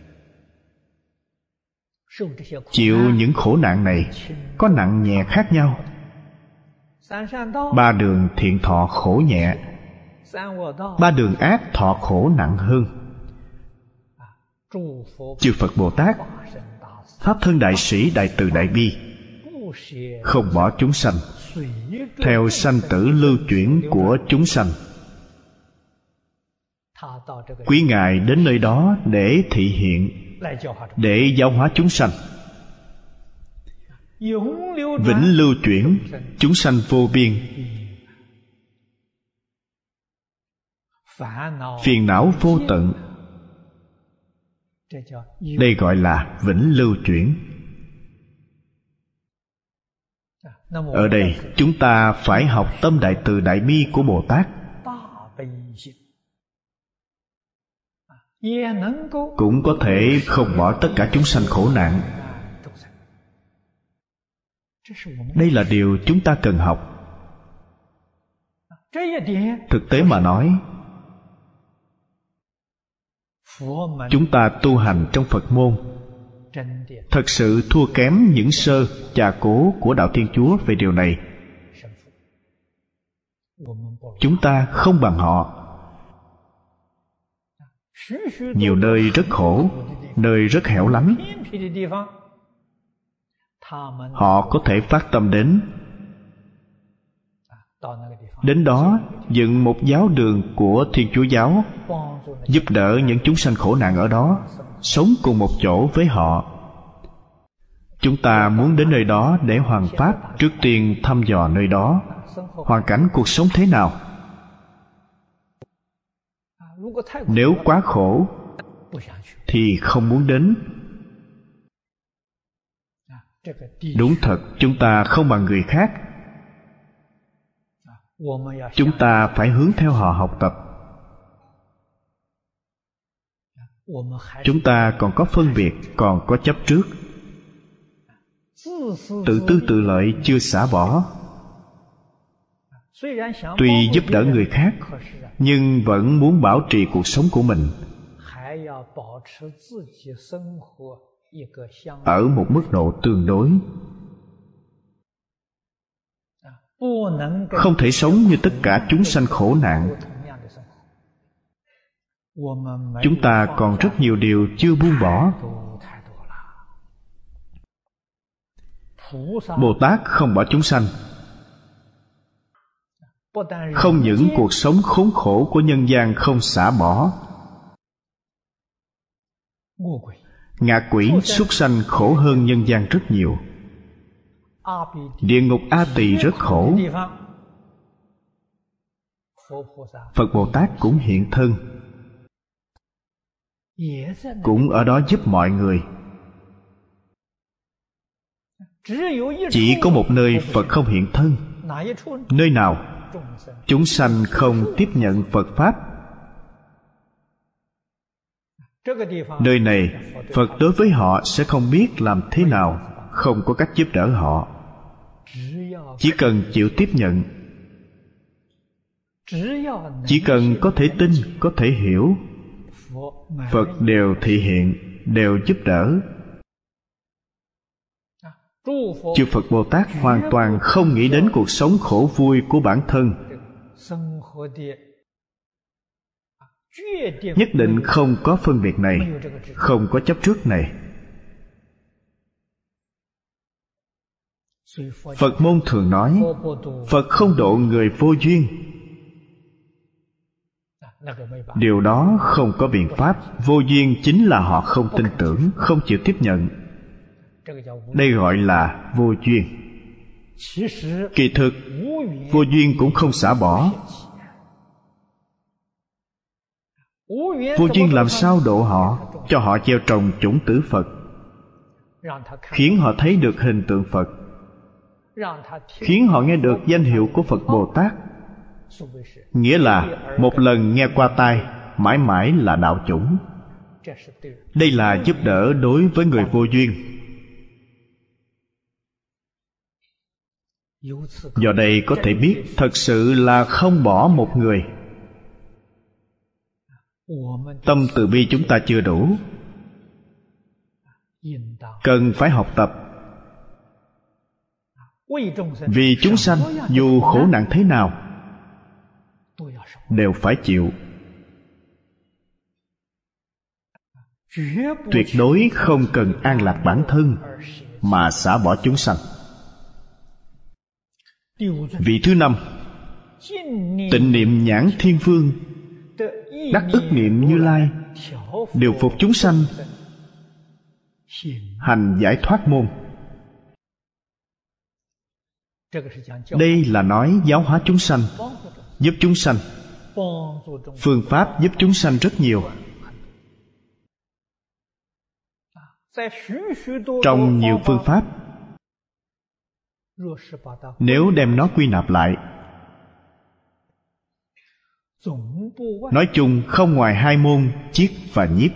chịu những khổ nạn này có nặng nhẹ khác nhau. Ba đường thiện thọ khổ nhẹ, ba đường ác thọ khổ nặng hơn. Chư Phật Bồ Tát Pháp thân đại sĩ đại từ đại bi, không bỏ chúng sanh, theo sanh tử lưu chuyển của chúng sanh. Quý Ngài đến nơi đó để thị hiện, để giáo hóa chúng sanh. Vĩnh lưu chuyển, chúng sanh vô biên. Phiền não vô tận. Đây gọi là vĩnh lưu chuyển. Ở đây chúng ta phải học tâm đại từ đại bi của Bồ Tát. cũng có thể không bỏ tất cả chúng sanh khổ nạn. Đây là điều chúng ta cần học. Thực tế mà nói, chúng ta tu hành trong Phật môn thật sự thua kém những sơ cha cố của đạo Thiên Chúa về điều này. Chúng ta không bằng họ. Nhiều nơi rất khổ, nơi rất hẻo lánh, họ có thể phát tâm đến đó dựng một giáo đường của Thiên Chúa giáo, giúp đỡ những chúng sanh khổ nạn ở đó, sống cùng một chỗ với họ. Chúng ta muốn đến nơi đó để hoằng pháp, trước tiên thăm dò nơi đó hoàn cảnh cuộc sống thế nào. Nếu quá khổ thì không muốn đến. Đúng thật, chúng ta không bằng người khác. Chúng ta phải hướng theo họ học tập. Chúng ta còn có phân biệt, còn có chấp trước. Tự tư tự lợi chưa xả bỏ. Tuy giúp đỡ người khác, nhưng vẫn muốn bảo trì cuộc sống của mình ở một mức độ tương đối. Không thể sống như tất cả chúng sanh khổ nạn. Chúng ta còn rất nhiều điều chưa buông bỏ. Bồ Tát không bỏ chúng sanh. Không những cuộc sống khốn khổ của nhân gian không xả bỏ, ngạ quỷ súc sanh khổ hơn nhân gian rất nhiều. Địa ngục A Tỳ rất khổ. Phật Bồ Tát cũng hiện thân, cũng ở đó giúp mọi người. Chỉ có một nơi Phật không hiện thân. Nơi nào? Chúng sanh không tiếp nhận Phật Pháp. Nơi này Phật đối với họ sẽ không biết làm thế nào, không có cách giúp đỡ họ. Chỉ cần chịu tiếp nhận, chỉ cần có thể tin, có thể hiểu, Phật đều thị hiện, đều giúp đỡ. Chư Phật Bồ Tát hoàn toàn không nghĩ đến cuộc sống khổ vui của bản thân. Nhất định không có phân biệt này, không có chấp trước này. Phật môn thường nói, Phật không độ người vô duyên. Điều đó không có biện pháp. Vô duyên chính là họ không tin tưởng, không chịu tiếp nhận. Đây gọi là vô duyên. Kỳ thực, vô duyên cũng không xả bỏ. Vô duyên làm sao độ họ? Cho họ gieo trồng chủng tử Phật, khiến họ thấy được hình tượng Phật, khiến họ nghe được danh hiệu của Phật Bồ Tát. Nghĩa là một lần nghe qua tai, mãi mãi là đạo chủng. Đây là giúp đỡ đối với người vô duyên. Do đây có thể biết thật sự là không bỏ một người. Tâm từ bi chúng ta chưa đủ, cần phải học tập. Vì chúng sanh dù khổ nạn thế nào đều phải chịu. Tuyệt đối không cần an lạc bản thân mà xả bỏ chúng sanh. Vị thứ 5, tịnh niệm nhãn Thiên Vương, đắc ức niệm Như Lai, điều phục chúng sanh, hành giải thoát môn. Đây là nói giáo hóa chúng sanh, giúp chúng sanh. Phương pháp giúp chúng sanh rất nhiều. Trong nhiều phương pháp, nếu đem nó quy nạp lại, Nói chung không ngoài hai môn chiết và nhiếp.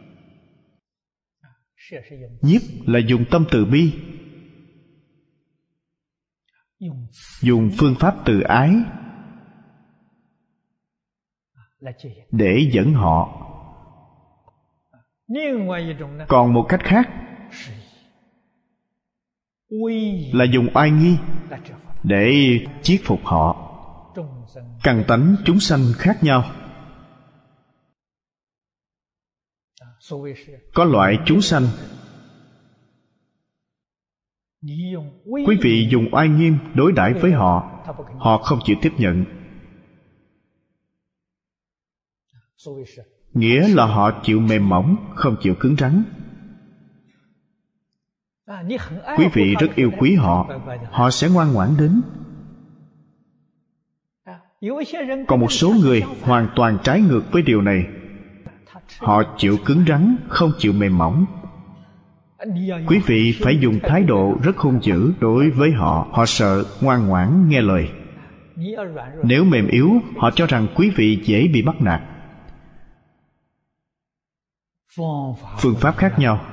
Nhiếp là dùng tâm từ bi, dùng phương pháp từ ái để dẫn họ. Còn một cách khác là dùng oai nghi để chiết phục họ. Căn tánh chúng sanh khác nhau. Có loại chúng sanh quý vị dùng oai nghiêm đối đãi với họ, họ không chịu tiếp nhận. Nghĩa là họ chịu mềm mỏng, không chịu cứng rắn. Quý vị rất yêu quý họ, họ sẽ ngoan ngoãn đến. Còn một số người hoàn toàn trái ngược với điều này. Họ chịu cứng rắn, không chịu mềm mỏng. Quý vị phải dùng thái độ rất hung dữ đối với họ. Họ sợ, ngoan ngoãn nghe lời. Nếu mềm yếu, họ cho rằng quý vị dễ bị bắt nạt. Phương pháp khác nhau.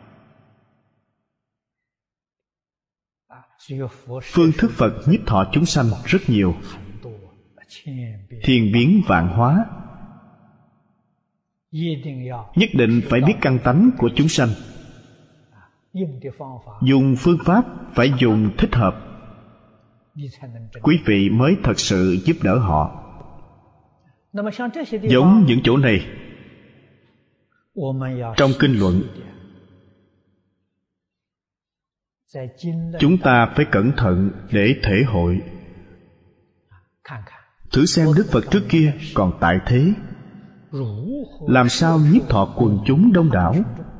Phương thức Phật nhiếp thọ chúng sanh rất nhiều, thiên biến vạn hóa. Nhất định phải biết căn tánh của chúng sanh. Dùng phương pháp phải dùng thích hợp, quý vị mới thật sự giúp đỡ họ. Giống những chỗ này, trong kinh luận chúng ta phải cẩn thận để thể hội. Thử xem Đức Phật trước kia còn tại thế, làm sao nhiếp thọ quần chúng đông đảo.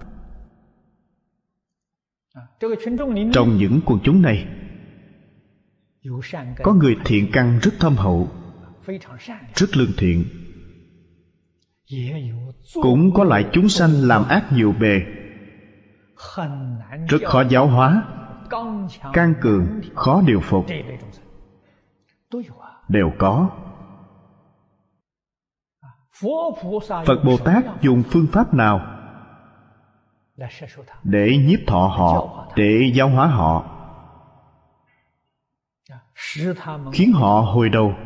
Trong những quần chúng này có người thiện căn rất thâm hậu, rất lương thiện. Cũng có loại chúng sanh làm ác nhiều bề, rất khó giáo hóa, can cường, khó điều phục. Đều có. Phật Bồ Tát dùng phương pháp nào để nhiếp thọ họ, để giáo hóa họ, khiến họ hồi đầu,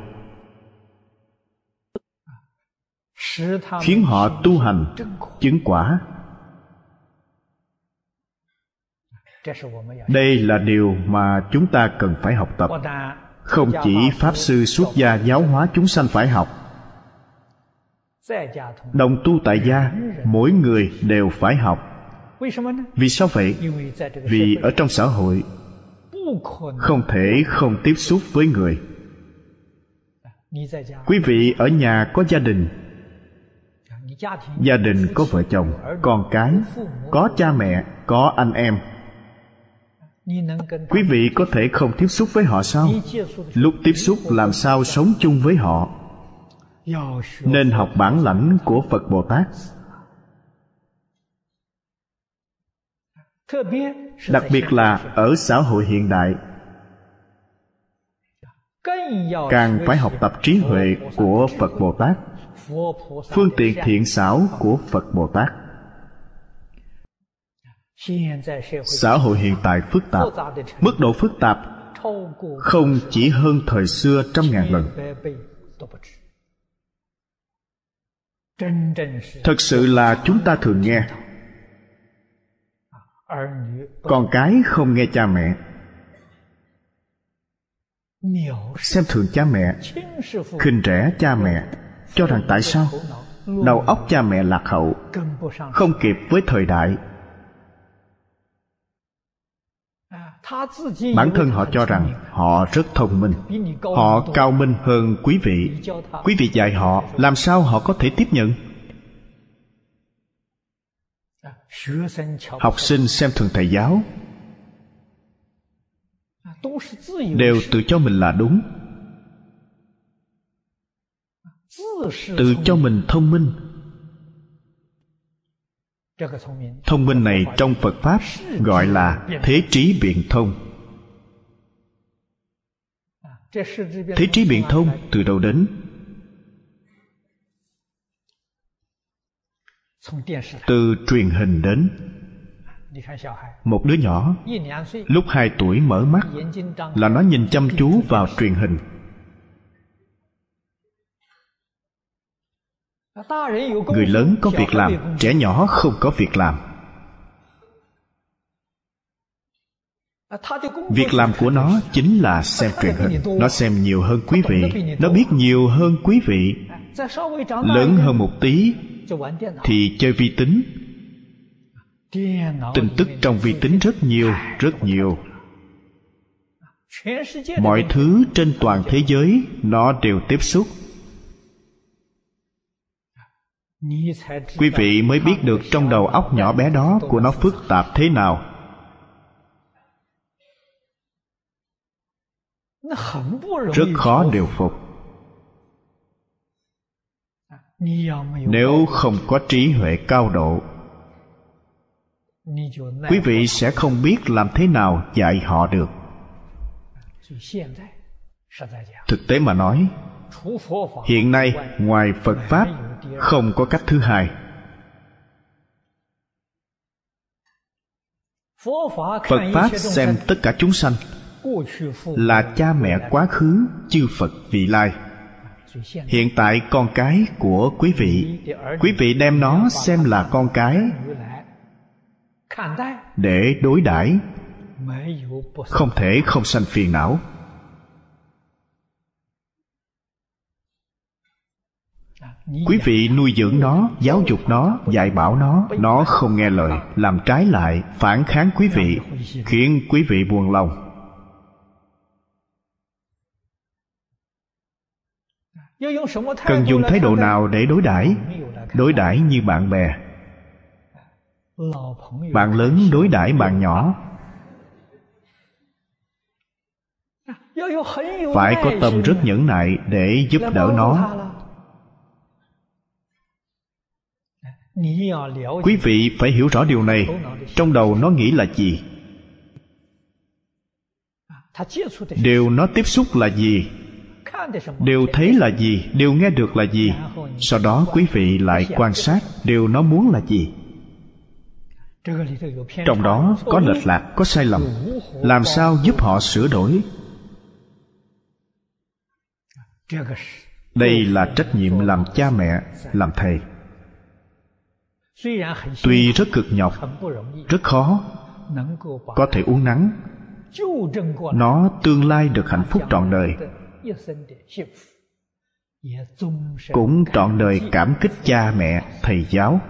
khiến họ tu hành chứng quả. Đây là điều mà chúng ta cần phải học tập. Không chỉ Pháp Sư xuất gia giáo hóa chúng sanh phải học, đồng tu tại gia mỗi người đều phải học. Vì sao vậy? Vì ở trong xã hội không thể không tiếp xúc với người. Quý vị ở nhà có gia đình, gia đình có vợ chồng, con cái, có cha mẹ, có anh em. Quý vị có thể không tiếp xúc với họ sao? Lúc tiếp xúc làm sao sống chung với họ? Nên học bản lãnh của Phật Bồ Tát. Đặc biệt là ở xã hội hiện đại, càng phải học tập trí huệ của Phật Bồ Tát, phương tiện thiện xảo của Phật Bồ Tát. Xã hội hiện tại phức tạp, mức độ phức tạp không chỉ hơn thời xưa 100.000 lần. Thật sự là chúng ta thường nghe con cái không nghe cha mẹ, xem thường cha mẹ, khinh rẻ cha mẹ, cho rằng tại sao? Đầu óc cha mẹ lạc hậu, không kịp với thời đại. Bản thân họ cho rằng họ rất thông minh, họ cao minh hơn quý vị. Quý vị dạy họ, làm sao họ có thể tiếp nhận? Học sinh xem thường thầy giáo, đều tự cho mình là đúng, tự cho mình thông minh. Thông minh này trong Phật Pháp gọi là thế trí biện thông. Thế trí biện thông từ đâu đến? từ truyền hình đến. Một đứa nhỏ lúc 2 tuổi mở mắt là nó nhìn chăm chú vào truyền hình. Người lớn có việc làm, trẻ nhỏ không có việc làm. Việc làm của nó chính là xem truyền hình. Nó xem nhiều hơn quý vị, nó biết nhiều hơn quý vị. Lớn hơn một tí thì chơi vi tính. Tin tức trong vi tính rất nhiều, rất nhiều. Mọi thứ trên toàn thế giới nó đều tiếp xúc. Quý vị mới biết được trong đầu óc nhỏ bé đó của nó phức tạp thế nào. Rất khó điều phục. Nếu không có trí huệ cao độ, quý vị sẽ không biết làm thế nào dạy họ được. Thực tế mà nói, hiện nay ngoài Phật Pháp không có cách thứ hai. Phật Pháp xem tất cả chúng sanh là cha mẹ quá khứ chư Phật vị lai. Hiện tại con cái của quý vị đem nó xem là con cái để đối đãi, không thể không sanh phiền não. Quý vị nuôi dưỡng nó, giáo dục nó, dạy bảo nó không nghe lời, làm trái lại, phản kháng quý vị, khiến quý vị buồn lòng. Cần dùng thái độ nào để đối đãi? Đối đãi như bạn bè. Bạn lớn đối đãi bạn nhỏ. Phải có tâm rất nhẫn nại để giúp đỡ nó. Quý vị phải hiểu rõ điều này. Trong đầu nó nghĩ là gì? Điều nó tiếp xúc là gì? Điều thấy là gì? Điều nghe được là gì? Sau đó quý vị lại quan sát điều nó muốn là gì. Trong đó có lệch lạc, có sai lầm. Làm sao giúp họ sửa đổi? Đây là trách nhiệm làm cha mẹ, làm thầy. Tuy rất cực nhọc, rất khó, có thể uốn nắn, nó tương lai được hạnh phúc trọn đời, cũng trọn đời cảm kích cha mẹ, thầy giáo.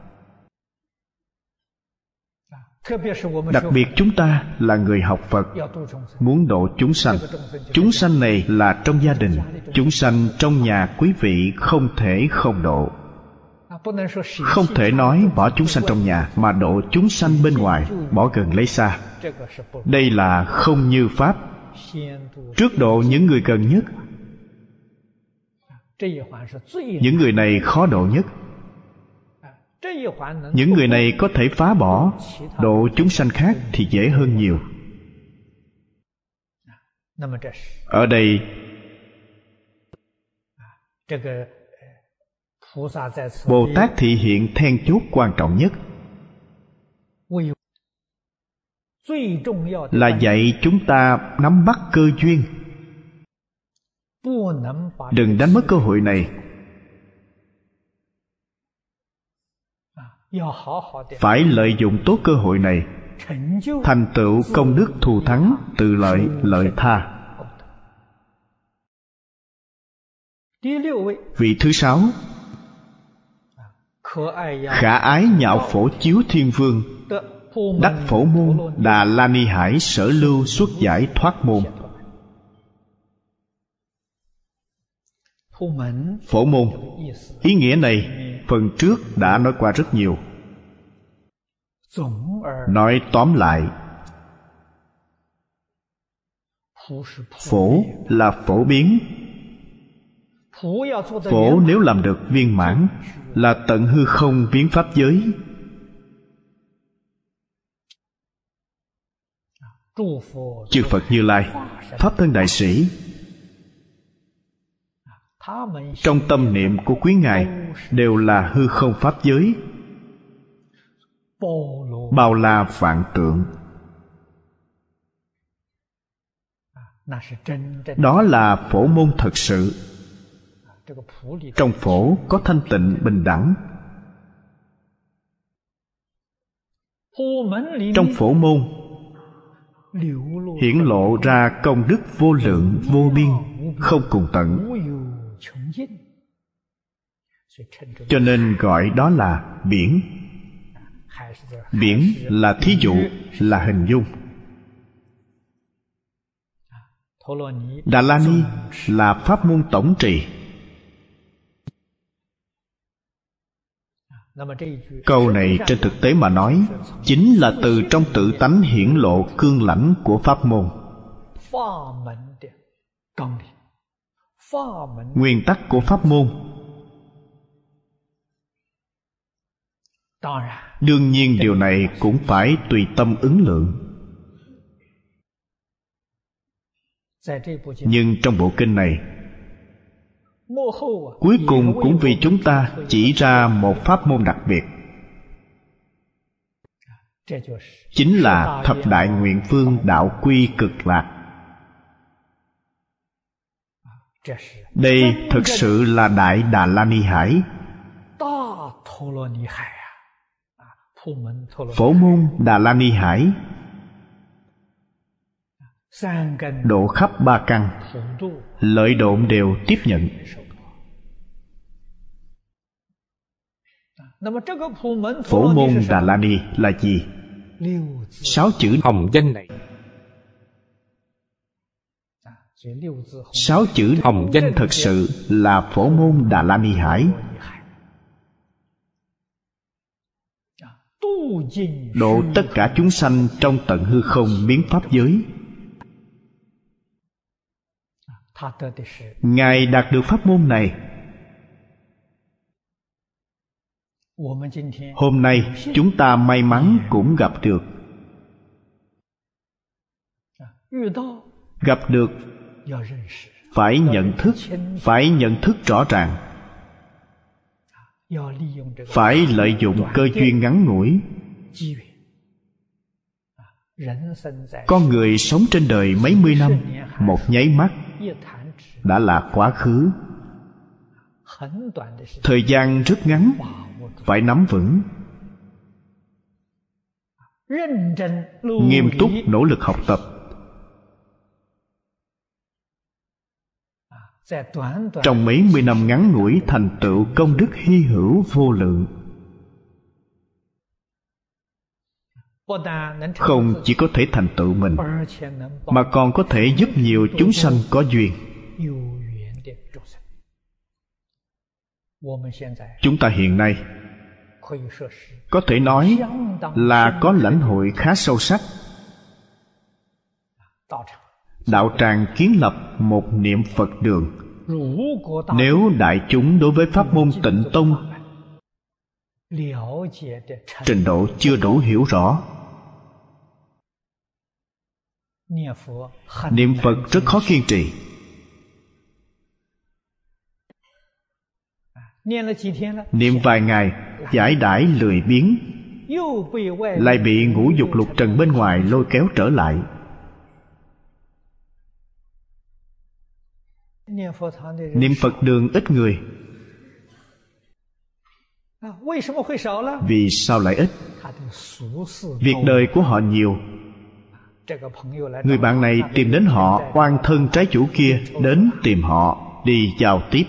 Đặc biệt chúng ta là người học Phật, muốn độ chúng sanh. Chúng sanh này là trong gia đình, chúng sanh trong nhà quý vị không thể không độ. Không thể nói bỏ chúng sanh trong nhà mà độ chúng sanh bên ngoài, bỏ gần lấy xa. Đây là không như Pháp. Trước độ những người gần nhất. Những người này khó độ nhất. Những người này có thể phá bỏ, độ chúng sanh khác thì dễ hơn nhiều. Ở đây Bồ Tát thị hiện then chốt quan trọng nhất là dạy chúng ta nắm bắt cơ duyên. Đừng đánh mất cơ hội này. Phải lợi dụng tốt cơ hội này, thành tựu công đức thù thắng, tự lợi, lợi tha. Vị thứ 6, khả ái nhạo phổ chiếu thiên vương, đắc phổ môn Đà La Ni Hải sở lưu xuất giải thoát môn. Phổ môn, ý nghĩa này phần trước đã nói qua rất nhiều. Nói tóm lại, phổ là phổ biến. Phổ nếu làm được viên mãn là tận hư không biến pháp giới. Chư Phật Như Lai, Pháp Thân Đại Sĩ, trong tâm niệm của quý ngài đều là hư không pháp giới. bao la vạn tượng. Đó là phổ môn thật sự. Trong phổ có thanh tịnh bình đẳng. Trong phổ môn hiển lộ ra công đức vô lượng vô biên, không cùng tận. Cho nên gọi đó là biển. Biển là thí dụ, là hình dung. Đà La Ni là pháp môn tổng trì. Câu này trên thực tế mà nói, chính là từ trong tự tánh hiển lộ cương lãnh của pháp môn. Nguyên tắc của pháp môn. Đương nhiên điều này cũng phải tùy tâm ứng lượng. Nhưng trong bộ kinh này, cuối cùng cũng vì chúng ta chỉ ra một pháp môn đặc biệt, chính là thập đại nguyện phương đạo quy cực lạc. Đây thực sự là Đại Đà La Ni Hải, phổ môn Đà La Ni Hải, độ khắp ba căn, lợi độn đều tiếp nhận. Phổ môn Đà La Ni là gì? 6 chữ hồng danh này. 6 chữ hồng danh thật sự là phổ môn Đà La Ni Hải. Độ tất cả chúng sanh trong tận hư không biến pháp giới. Ngài đạt được pháp môn này. Hôm nay chúng ta may mắn cũng gặp được. Gặp được phải nhận thức rõ ràng. Phải lợi dụng cơ duyên ngắn ngủi. Con người sống trên đời mấy mươi năm, một nháy mắt đã là quá khứ. Thời gian rất ngắn, phải nắm vững. Nghiêm túc nỗ lực học tập. Trong mấy mươi năm ngắn ngủi thành tựu công đức hy hữu vô lượng. Không chỉ có thể thành tựu mình, mà còn có thể giúp nhiều chúng sanh có duyên. Chúng ta hiện nay có thể nói là có lãnh hội khá sâu sắc. Đạo tràng kiến lập một niệm Phật đường. Nếu đại chúng đối với pháp môn Tịnh Tông trình độ chưa đủ hiểu rõ, niệm Phật rất khó kiên trì. Niệm vài ngày giải đãi lười biếng, lại bị ngũ dục lục trần bên ngoài lôi kéo trở lại. Niệm Phật đường ít người. Vì sao lại ít? Việc đời của họ nhiều. Người bạn này tìm đến họ, oan thân trái chủ kia đến tìm họ đi giao tiếp.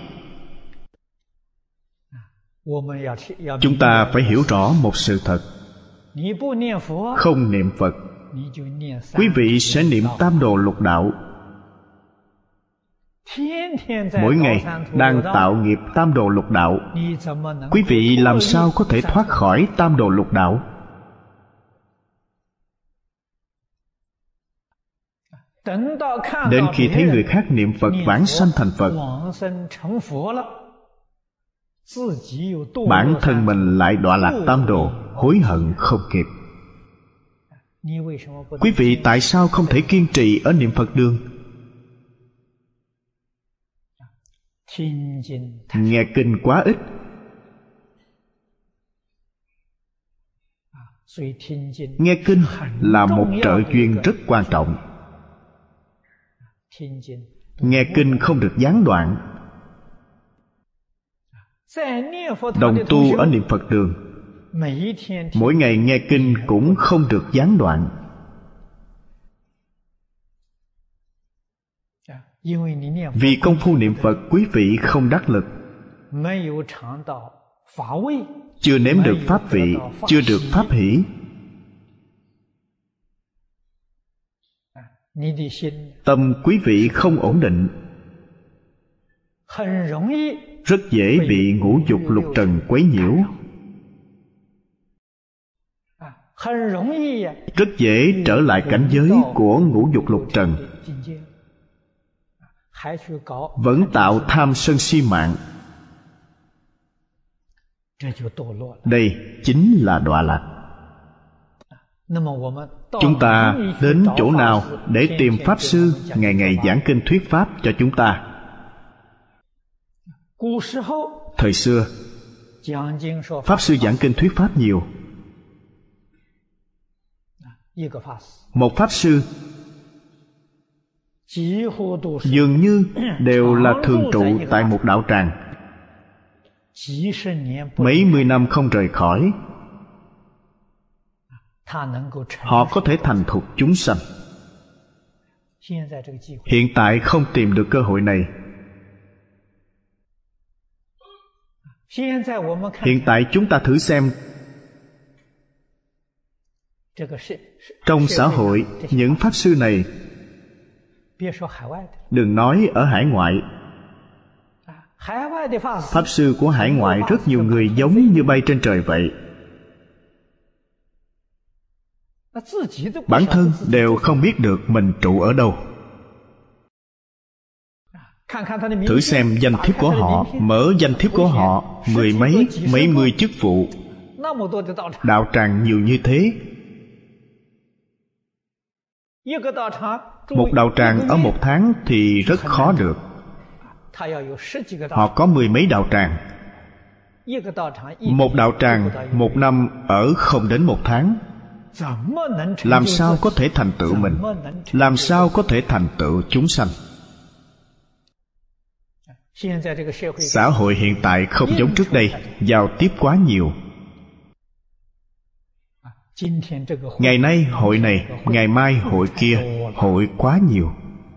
Chúng ta phải hiểu rõ một sự thật. Không niệm Phật, quý vị sẽ niệm tam đồ lục đạo. Mỗi ngày đang tạo nghiệp tam đồ lục đạo. Quý vị làm sao có thể thoát khỏi tam đồ lục đạo? Đến khi thấy người khác niệm Phật vãng sanh thành Phật, bản thân mình lại đọa lạc tam đồ, hối hận không kịp. Quý vị tại sao không thể kiên trì ở niệm Phật đường? Nghe kinh quá ít. Nghe kinh là một trợ duyên rất quan trọng. Nghe kinh không được gián đoạn. Đồng tu ở niệm Phật đường, mỗi ngày nghe kinh cũng không được gián đoạn. Vì công phu niệm Phật quý vị không đắc lực, chưa nếm được pháp vị, chưa được pháp hỷ. Tâm quý vị không ổn định, rất dễ bị ngũ dục lục trần quấy nhiễu, rất dễ trở lại cảnh giới của ngũ dục lục trần, vẫn tạo tham sân si mạng. Đây chính là đọa lạc. Chúng ta đến chỗ nào để tìm Pháp Sư ngày ngày giảng kinh thuyết Pháp cho chúng ta? Thời xưa, Pháp Sư giảng kinh thuyết Pháp nhiều. Một Pháp Sư dường như đều là thường trụ tại một đạo tràng, mấy mươi năm không rời khỏi. Họ có thể thành thục chúng sanh. Hiện tại không tìm được cơ hội này. Hiện tại chúng ta thử xem, trong xã hội những Pháp Sư này, đừng nói ở hải ngoại, Pháp Sư của hải ngoại rất nhiều người giống như bay trên trời vậy. Bản thân đều không biết được mình trụ ở đâu. Thử xem danh thiếp của họ, mở danh thiếp của họ, mười mấy mươi chức vụ. Đạo tràng nhiều như thế. Một đạo tràng ở một tháng thì rất khó được. Họ có mười mấy đạo tràng. Một đạo tràng một năm ở không đến một tháng. Làm sao có thể thành tựu mình? Làm sao có thể thành tựu chúng sanh? Xã hội hiện tại không giống trước đây, giao tiếp quá nhiều. Ngày nay hội này, ngày mai hội kia, hội quá nhiều.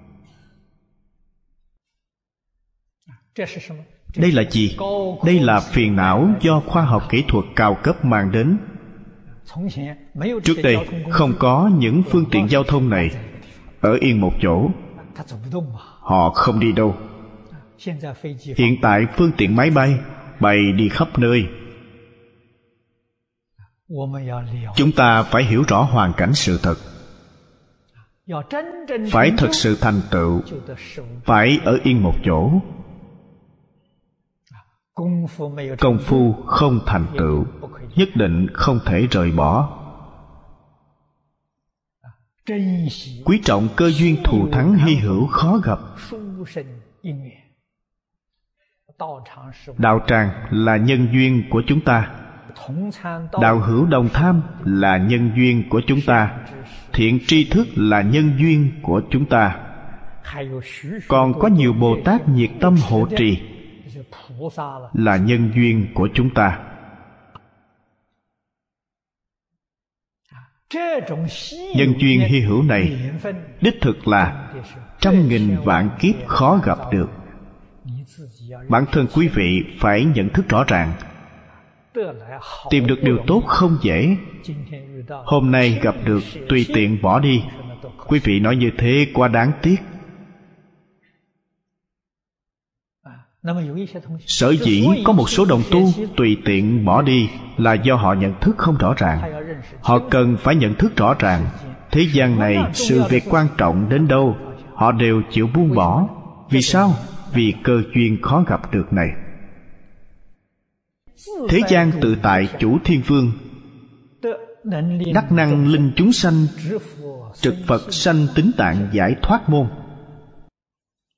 Đây là gì? Đây là phiền não do khoa học kỹ thuật cao cấp mang đến. Trước đây không có những phương tiện giao thông này. Ở yên một chỗ, họ không đi đâu. Hiện tại phương tiện máy bay bay đi khắp nơi. Chúng ta phải hiểu rõ hoàn cảnh sự thật. Phải thật sự thành tựu, phải ở yên một chỗ. Công phu không thành tựu, nhất định không thể rời bỏ. Quý trọng cơ duyên thù thắng hy hữu khó gặp. Đạo tràng là nhân duyên của chúng ta. Đạo hữu đồng tham là nhân duyên của chúng ta. Thiện tri thức là nhân duyên của chúng ta. Còn có nhiều Bồ Tát nhiệt tâm hộ trì là nhân duyên của chúng ta. Nhân duyên hy hữu này đích thực là trăm nghìn vạn kiếp khó gặp được. Bản thân quý vị phải nhận thức rõ ràng. Tìm được điều tốt không dễ. Hôm nay gặp được tùy tiện bỏ đi. Quý vị nói như thế quá đáng tiếc. Sở dĩ có một số đồng tu tùy tiện bỏ đi là do họ nhận thức không rõ ràng. Họ cần phải nhận thức rõ ràng. Thế gian này sự việc quan trọng đến đâu họ đều chịu buông bỏ. Vì sao? Vì cơ duyên khó gặp được này. Thế gian tự tại chủ thiên vương, đắc năng linh chúng sanh, trực Phật sanh tính tạng giải thoát môn.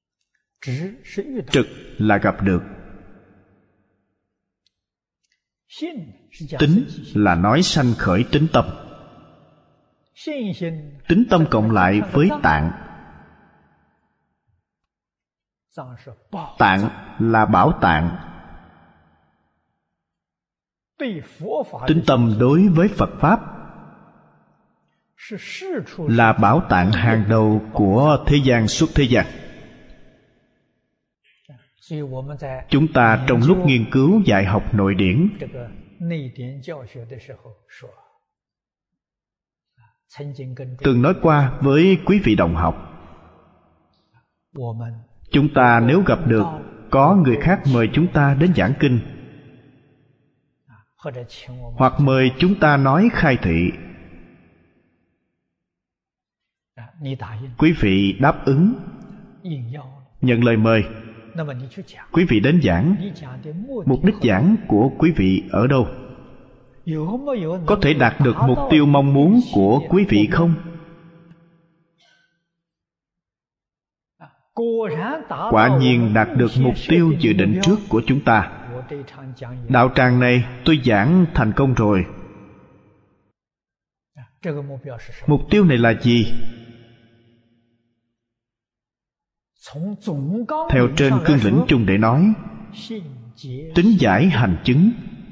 Trực là gặp được, Tính là nói sanh khởi tính tâm. Tính tâm cộng lại với tạng. Tạng là bảo tạng. Tính tâm đối với Phật Pháp là bảo tạng hàng đầu của thế gian xuất thế gian. Chúng ta trong lúc nghiên cứu dạy học nội điển, từng nói qua với quý vị đồng học, chúng ta nếu gặp được có người khác mời chúng ta đến giảng kinh, hoặc mời chúng ta nói khai thị, quý vị đáp ứng, nhận lời mời, quý vị đến giảng. Mục đích giảng của quý vị ở đâu? Có thể đạt được mục tiêu mong muốn của quý vị không? Quả nhiên đạt được mục tiêu dự định trước của chúng ta. Đạo tràng này tôi giảng thành công rồi. Mục tiêu này là gì? Theo trên cương lĩnh chung để nói, tính giải hành chứng.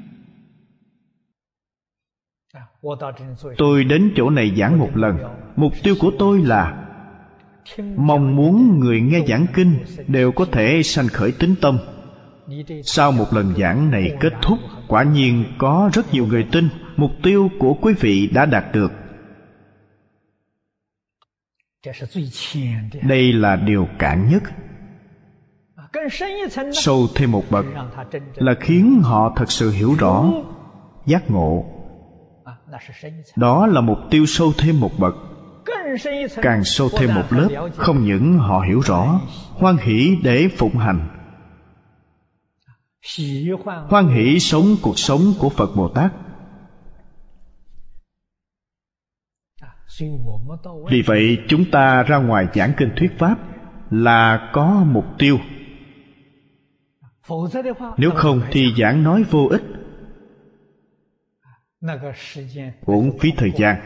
Tôi đến chỗ này giảng một lần, mục tiêu của tôi là mong muốn người nghe giảng kinh đều có thể sanh khởi tín tâm. Sau một lần giảng này kết thúc, quả nhiên có rất nhiều người tin. Mục tiêu của quý vị đã đạt được. Đây là điều cạn nhất. Sâu thêm một bậc là khiến họ thật sự hiểu rõ, giác ngộ. Đó là mục tiêu sâu thêm một bậc. Càng sâu thêm một lớp, không những họ hiểu rõ, hoan hỷ để phụng hành, hoan hỷ sống cuộc sống của Phật Bồ Tát. Vì vậy chúng ta ra ngoài giảng kinh thuyết pháp là có mục tiêu. Nếu không thì giảng nói vô ích, uổng phí thời gian.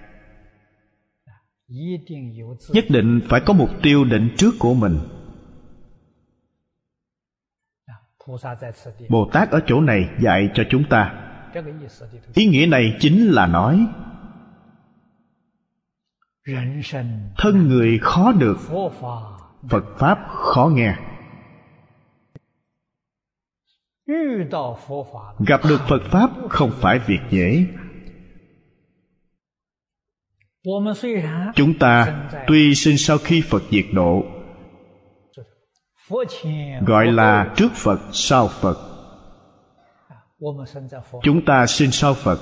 Nhất định phải có mục tiêu định trước của mình. Bồ Tát ở chỗ này dạy cho chúng ta. Ý nghĩa này chính là nói thân người khó được, Phật Pháp khó nghe. Gặp được Phật Pháp không phải việc dễ. Chúng ta tuy sinh sau khi Phật diệt độ, gọi là trước Phật sau Phật. Chúng ta sinh sau Phật.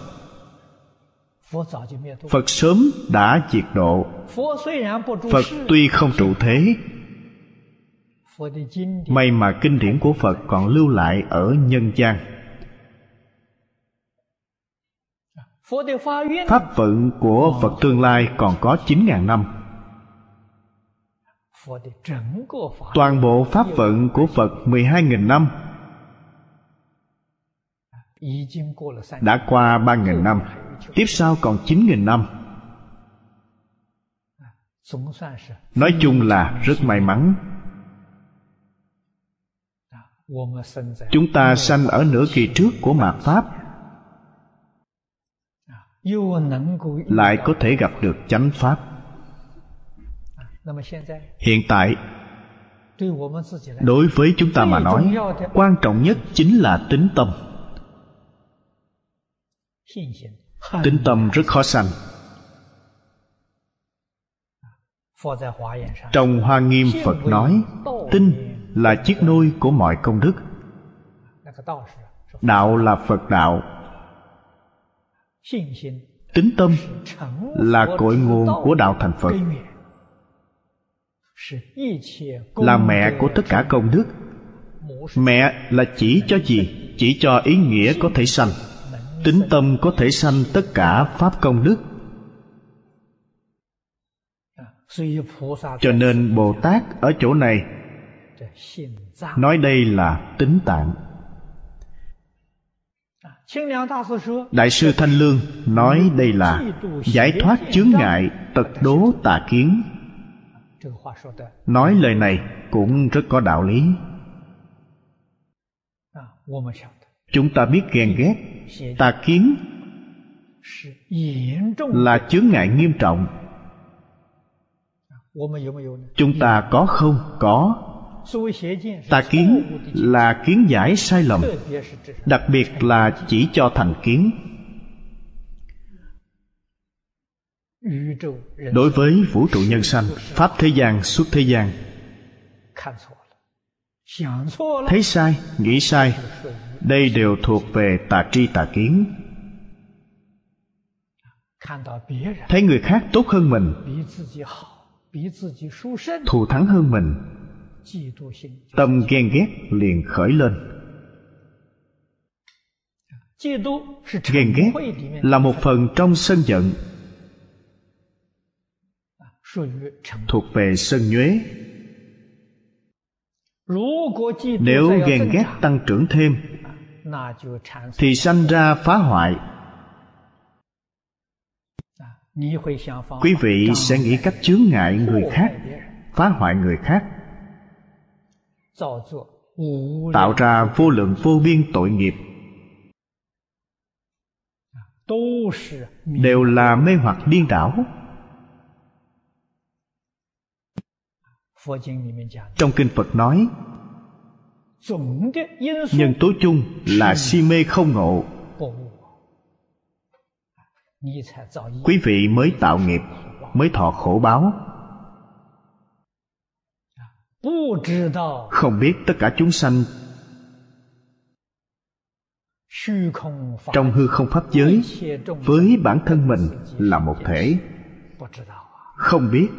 Phật sớm đã diệt độ. Phật tuy không trụ thế, may mà kinh điển của Phật còn lưu lại ở nhân gian. Pháp vận của Phật tương lai còn có 9.000 năm. Toàn bộ pháp vận của Phật 12.000 năm. Đã qua 3.000 năm, tiếp sau còn 9.000 năm. Nói chung là rất may mắn. Chúng ta sanh ở nửa kỳ trước của mạt Pháp, lại có thể gặp được chánh Pháp. Hiện tại, đối với chúng ta mà nói, quan trọng nhất chính là tín tâm. Tín tâm rất khó sanh. Trong Hoa Nghiêm Phật nói, tin là chiếc nôi của mọi công đức. Đạo là Phật đạo. Tín tâm là cội nguồn của đạo thành Phật, là mẹ của tất cả công đức. Mẹ là chỉ cho gì? Chỉ cho ý nghĩa có thể sanh. Tín tâm có thể sanh tất cả pháp công đức. Cho nên Bồ Tát ở chỗ này nói đây là tín tạng. Đại sư Thanh Lương nói đây là giải thoát chướng ngại tật đố tà kiến. Nói lời này cũng rất có đạo lý. Chúng ta biết ghen ghét, tà kiến là chướng ngại nghiêm trọng. Chúng ta có không? Có. Tà kiến là kiến giải sai lầm, đặc biệt là chỉ cho thành kiến. Đối với vũ trụ nhân sanh, pháp thế gian, xuất thế gian, thấy sai, nghĩ sai, đây đều thuộc về tà tri tà kiến. Thấy người khác tốt hơn mình, thù thắng hơn mình, tâm ghen ghét liền khởi lên. Ghen ghét là một phần trong sân giận, thuộc về sân nhuế. Nếu ghen ghét tăng trưởng thêm thì sanh ra phá hoại. Quý vị sẽ nghĩ cách chướng ngại người khác, phá hoại người khác, tạo ra vô lượng vô biên tội nghiệp, đều là mê hoặc điên đảo. Trong kinh Phật nói, nhân tố chung là si mê không ngộ. Quý vị mới tạo nghiệp, mới thọ khổ báo. Không biết tất cả chúng sanh trong hư không pháp giới với bản thân mình là một thể. Không biết.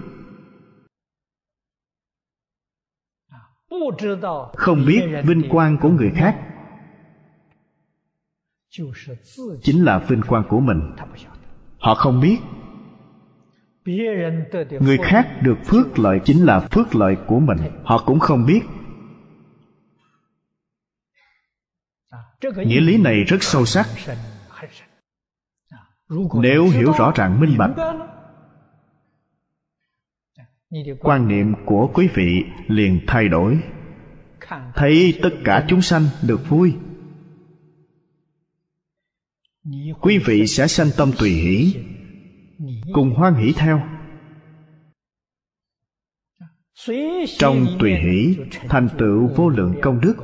Không biết vinh quang của người khác chính là vinh quang của mình. Họ không biết. Người khác được phước lợi chính là phước lợi của mình. Họ cũng không biết. Nghĩa lý này rất sâu sắc. Nếu hiểu rõ ràng minh bạch, quan niệm của quý vị liền thay đổi. Thấy tất cả chúng sanh được vui, quý vị sẽ sanh tâm tùy hỷ, cùng hoan hỷ theo. Trong tùy hỷ thành tựu vô lượng công đức.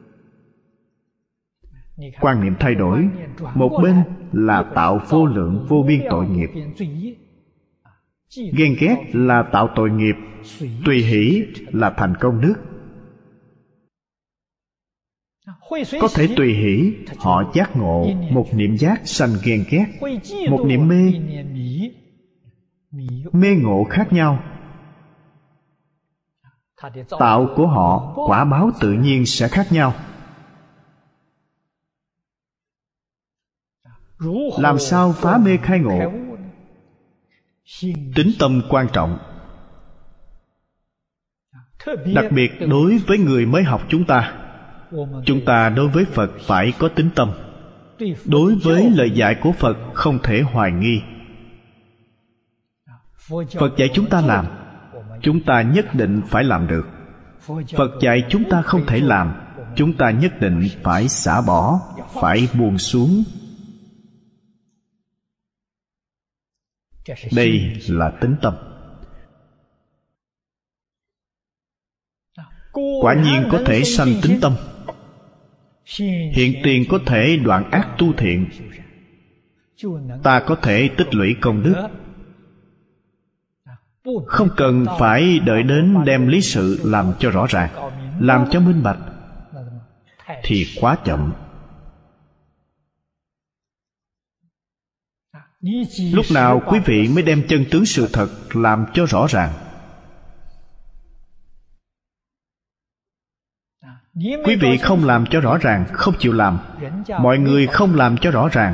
Quan niệm thay đổi, một bên là tạo vô lượng vô biên tội nghiệp, ghen ghét là tạo tội nghiệp, tùy hỷ là thành công đức. Có thể tùy hỷ, họ giác ngộ, một niệm giác sanh ghen ghét, một niệm mê, mê ngộ khác nhau. Tạo của họ, quả báo tự nhiên sẽ khác nhau. Làm sao phá mê khai ngộ? Tín tâm quan trọng. Đặc biệt đối với người mới học chúng ta đối với Phật phải có tín tâm. Đối với lời dạy của Phật không thể hoài nghi. Phật dạy chúng ta làm, chúng ta nhất định phải làm được. Phật dạy chúng ta không thể làm, chúng ta nhất định phải xả bỏ, phải buông xuống. Đây là tín tâm. Quả nhiên có thể sanh tín tâm. Hiện tiền có thể đoạn ác tu thiện. Ta có thể tích lũy công đức. Không cần phải đợi đến đem lý sự làm cho rõ ràng, làm cho minh bạch, thì quá chậm. Lúc nào quý vị mới đem chân tướng sự thật làm cho rõ ràng? Quý vị không làm cho rõ ràng, không chịu làm. Mọi người không làm cho rõ ràng,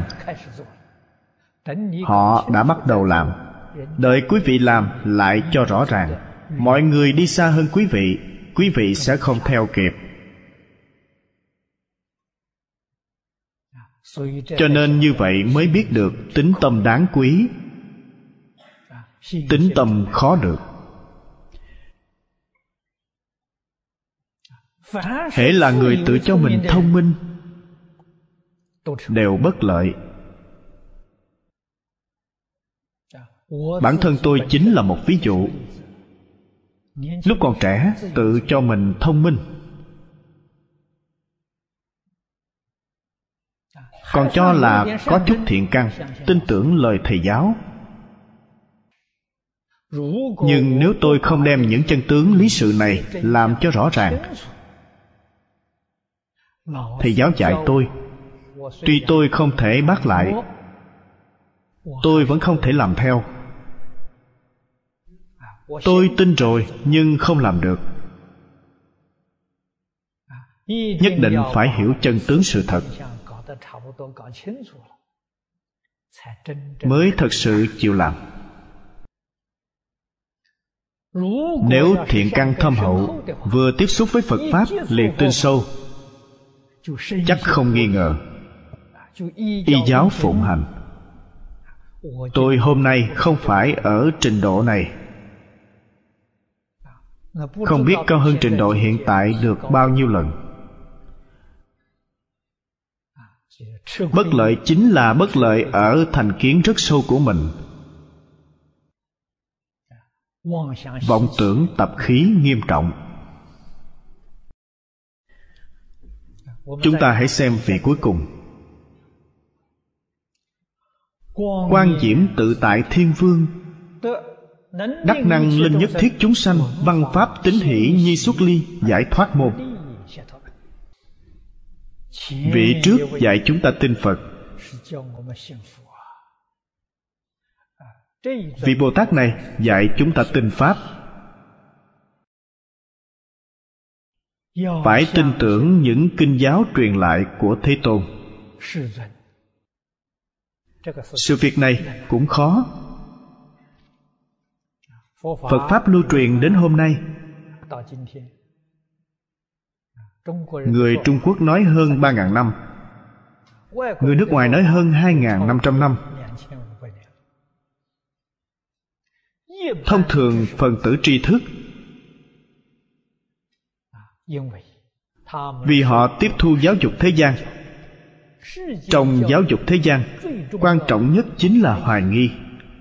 họ đã bắt đầu làm. Đợi quý vị làm lại cho rõ ràng, mọi người đi xa hơn quý vị sẽ không theo kịp. Cho nên như vậy mới biết được tính tâm đáng quý, tính tâm khó được. Hễ là người tự cho mình thông minh đều bất lợi. Bản thân tôi chính là một ví dụ. Lúc còn trẻ tự cho mình thông minh, còn cho là có chút thiện căn, tin tưởng lời thầy giáo. Nhưng nếu tôi không đem những chân tướng lý sự này làm cho rõ ràng, thầy giáo dạy tôi, tuy tôi không thể bác lại, tôi vẫn không thể làm theo. Tôi tin rồi nhưng không làm được. Nhất định phải hiểu chân tướng sự thật, mới thật sự chịu làm. Nếu thiện căn thâm hậu, vừa tiếp xúc với Phật Pháp liền tin sâu, chắc không nghi ngờ, y giáo phụng hành. Tôi hôm nay không phải ở trình độ này, không biết cao hơn trình độ hiện tại được bao nhiêu lần. Bất lợi chính là bất lợi ở thành kiến rất sâu của mình. Vọng tưởng tập khí nghiêm trọng. Chúng ta hãy xem vị cuối cùng. Quang diễm tự tại thiên vương, đắc năng linh nhất thiết chúng sanh, văn pháp tín hỷ nhi xuất ly, giải thoát môn. Vị trước dạy chúng ta tin Phật. Vị Bồ Tát này dạy chúng ta tin Pháp. Phải tin tưởng những kinh giáo truyền lại của Thế Tôn. Sự việc này cũng khó. Phật Pháp lưu truyền đến hôm nay, người Trung Quốc nói hơn 3.000 năm, người nước ngoài nói hơn 2.500 năm. Thông thường phần tử tri thức, vì họ tiếp thu giáo dục thế gian. Trong giáo dục thế gian, quan trọng nhất chính là hoài nghi.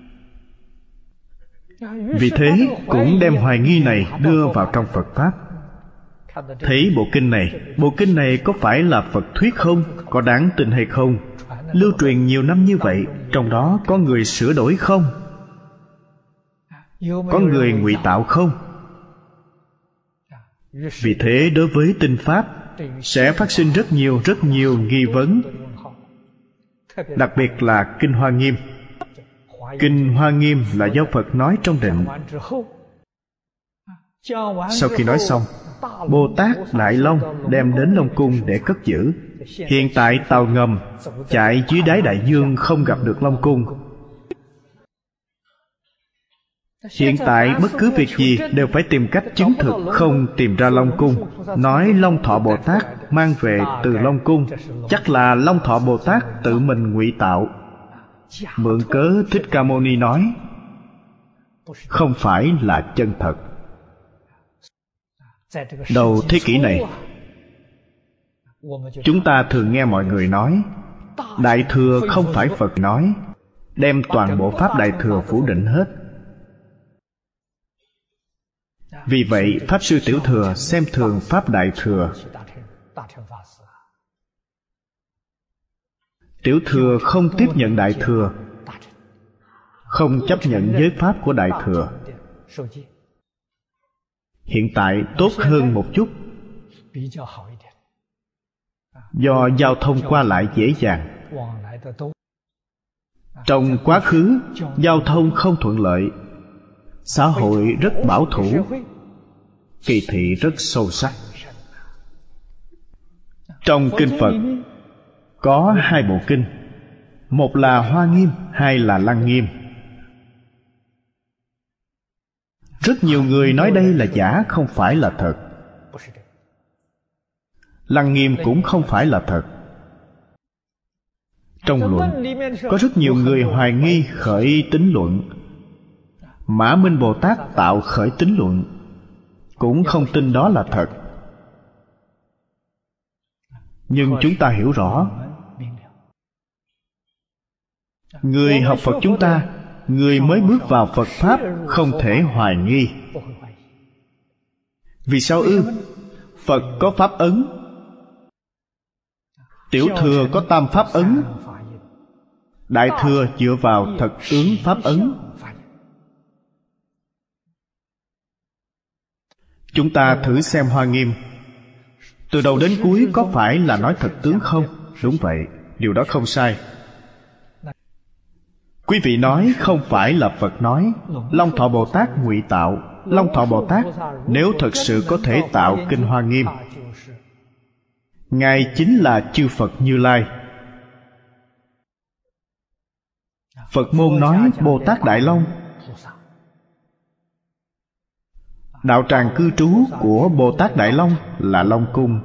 Vì thế cũng đem hoài nghi này đưa vào trong Phật Pháp. Thấy bộ kinh này có phải là Phật thuyết không? Có đáng tin hay không? Lưu truyền nhiều năm như vậy, trong đó có người sửa đổi không? Có người ngụy tạo không? Vì thế đối với tinh Pháp sẽ phát sinh rất nhiều nghi vấn. Đặc biệt là Kinh Hoa Nghiêm. Kinh Hoa Nghiêm là do Phật nói trong định. Sau khi nói xong, Bồ Tát Đại Long đem đến Long Cung để cất giữ. Hiện tại tàu ngầm chạy dưới đáy đại dương không gặp được Long Cung. Hiện tại bất cứ việc gì đều phải tìm cách chứng thực, không tìm ra Long Cung. Nói Long Thọ Bồ Tát mang về từ Long Cung, chắc là Long Thọ Bồ Tát tự mình ngụy tạo. Mượn cớ Thích Ca Mâu Ni nói, không phải là chân thật. Đầu thế kỷ này, chúng ta thường nghe mọi người nói Đại Thừa không phải Phật nói, đem toàn bộ Pháp Đại Thừa phủ định hết. Vì vậy Pháp Sư Tiểu Thừa xem thường Pháp Đại Thừa. Tiểu Thừa không tiếp nhận Đại Thừa, không chấp nhận giới Pháp của Đại Thừa. Hiện tại tốt hơn một chút, do giao thông qua lại dễ dàng. Trong quá khứ, giao thông không thuận lợi, xã hội rất bảo thủ, kỳ thị rất sâu sắc. Trong kinh Phật có hai bộ kinh, một là Hoa Nghiêm, hai là Lăng Nghiêm. Rất nhiều người nói đây là giả, không phải là thật. Lăng Nghiêm cũng không phải là thật. Trong luận có rất nhiều người hoài nghi khởi tín luận. Mã Minh Bồ Tát tạo khởi tín luận, cũng không tin đó là thật. Nhưng chúng ta hiểu rõ, người học Phật chúng ta, người mới bước vào Phật Pháp không thể hoài nghi. Vì sao ư? Phật có Pháp ấn, Tiểu thừa có tam Pháp ấn, Đại thừa dựa vào thật tướng Pháp ấn. Chúng ta thử xem Hoa Nghiêm, từ đầu đến cuối có phải là nói thật tướng không? Đúng vậy, điều đó không sai. Quý vị nói không phải là Phật nói. Long Thọ Bồ Tát ngụy tạo. Long Thọ Bồ Tát nếu thật sự có thể tạo kinh Hoa Nghiêm, Ngài chính là chư Phật Như Lai. Phật môn nói Bồ Tát Đại Long. Đạo tràng cư trú của Bồ Tát Đại Long là Long Cung.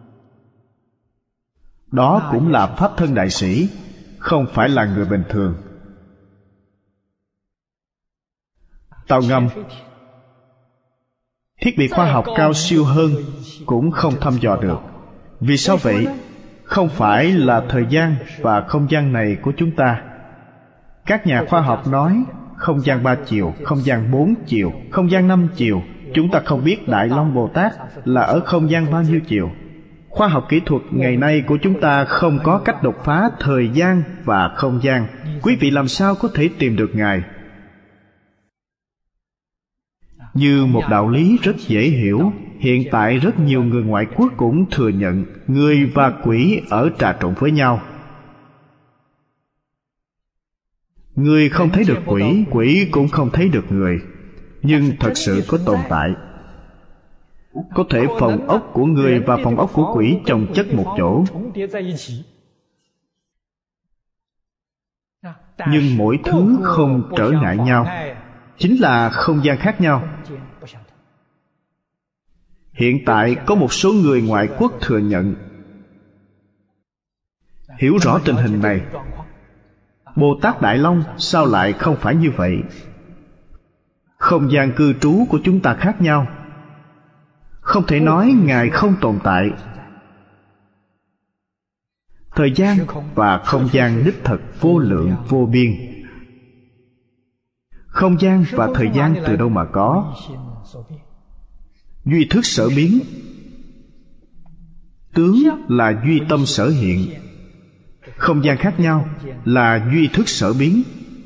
Đó cũng là Pháp thân đại sĩ, không phải là người bình thường. Tàu ngầm, thiết bị khoa học cao siêu hơn cũng không thăm dò được. Vì sao vậy? Không phải là thời gian và không gian này của chúng ta. Các nhà khoa học nói không gian 3 chiều, không gian 4 chiều, không gian 5 chiều. Chúng ta không biết Đại Long Bồ Tát là ở không gian bao nhiêu chiều. Khoa học kỹ thuật ngày nay của chúng ta không có cách đột phá thời gian và không gian. Quý vị làm sao có thể tìm được Ngài? Như một đạo lý rất dễ hiểu, hiện tại rất nhiều người ngoại quốc cũng thừa nhận người và quỷ ở trà trộn với nhau. Người không thấy được quỷ, quỷ cũng không thấy được người, nhưng thật sự có tồn tại. Có thể phòng ốc của người và phòng ốc của quỷ chồng chất một chỗ, nhưng mỗi thứ không trở ngại nhau, chính là không gian khác nhau. Hiện tại có một số người ngoại quốc thừa nhận. Hiểu rõ tình hình này, Bồ Tát Đại Long sao lại không phải như vậy? Không gian cư trú của chúng ta khác nhau, không thể nói Ngài không tồn tại. Thời gian và không gian đích thực vô lượng vô biên. Không gian và thời gian từ đâu mà có? Duy thức sở biến. Tướng là duy tâm sở hiện. Không gian khác nhau là duy thức sở biến.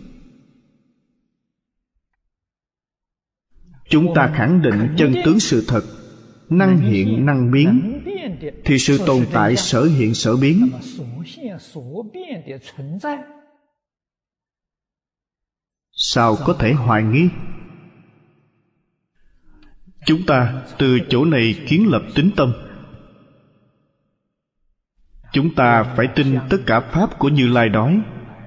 Chúng ta khẳng định chân tướng sự thật, năng hiện năng biến, thì sự tồn tại sở hiện sở biến. Sao có thể hoài nghi? Chúng ta từ chỗ này kiến lập tín tâm. Chúng ta phải tin tất cả Pháp của Như Lai nói.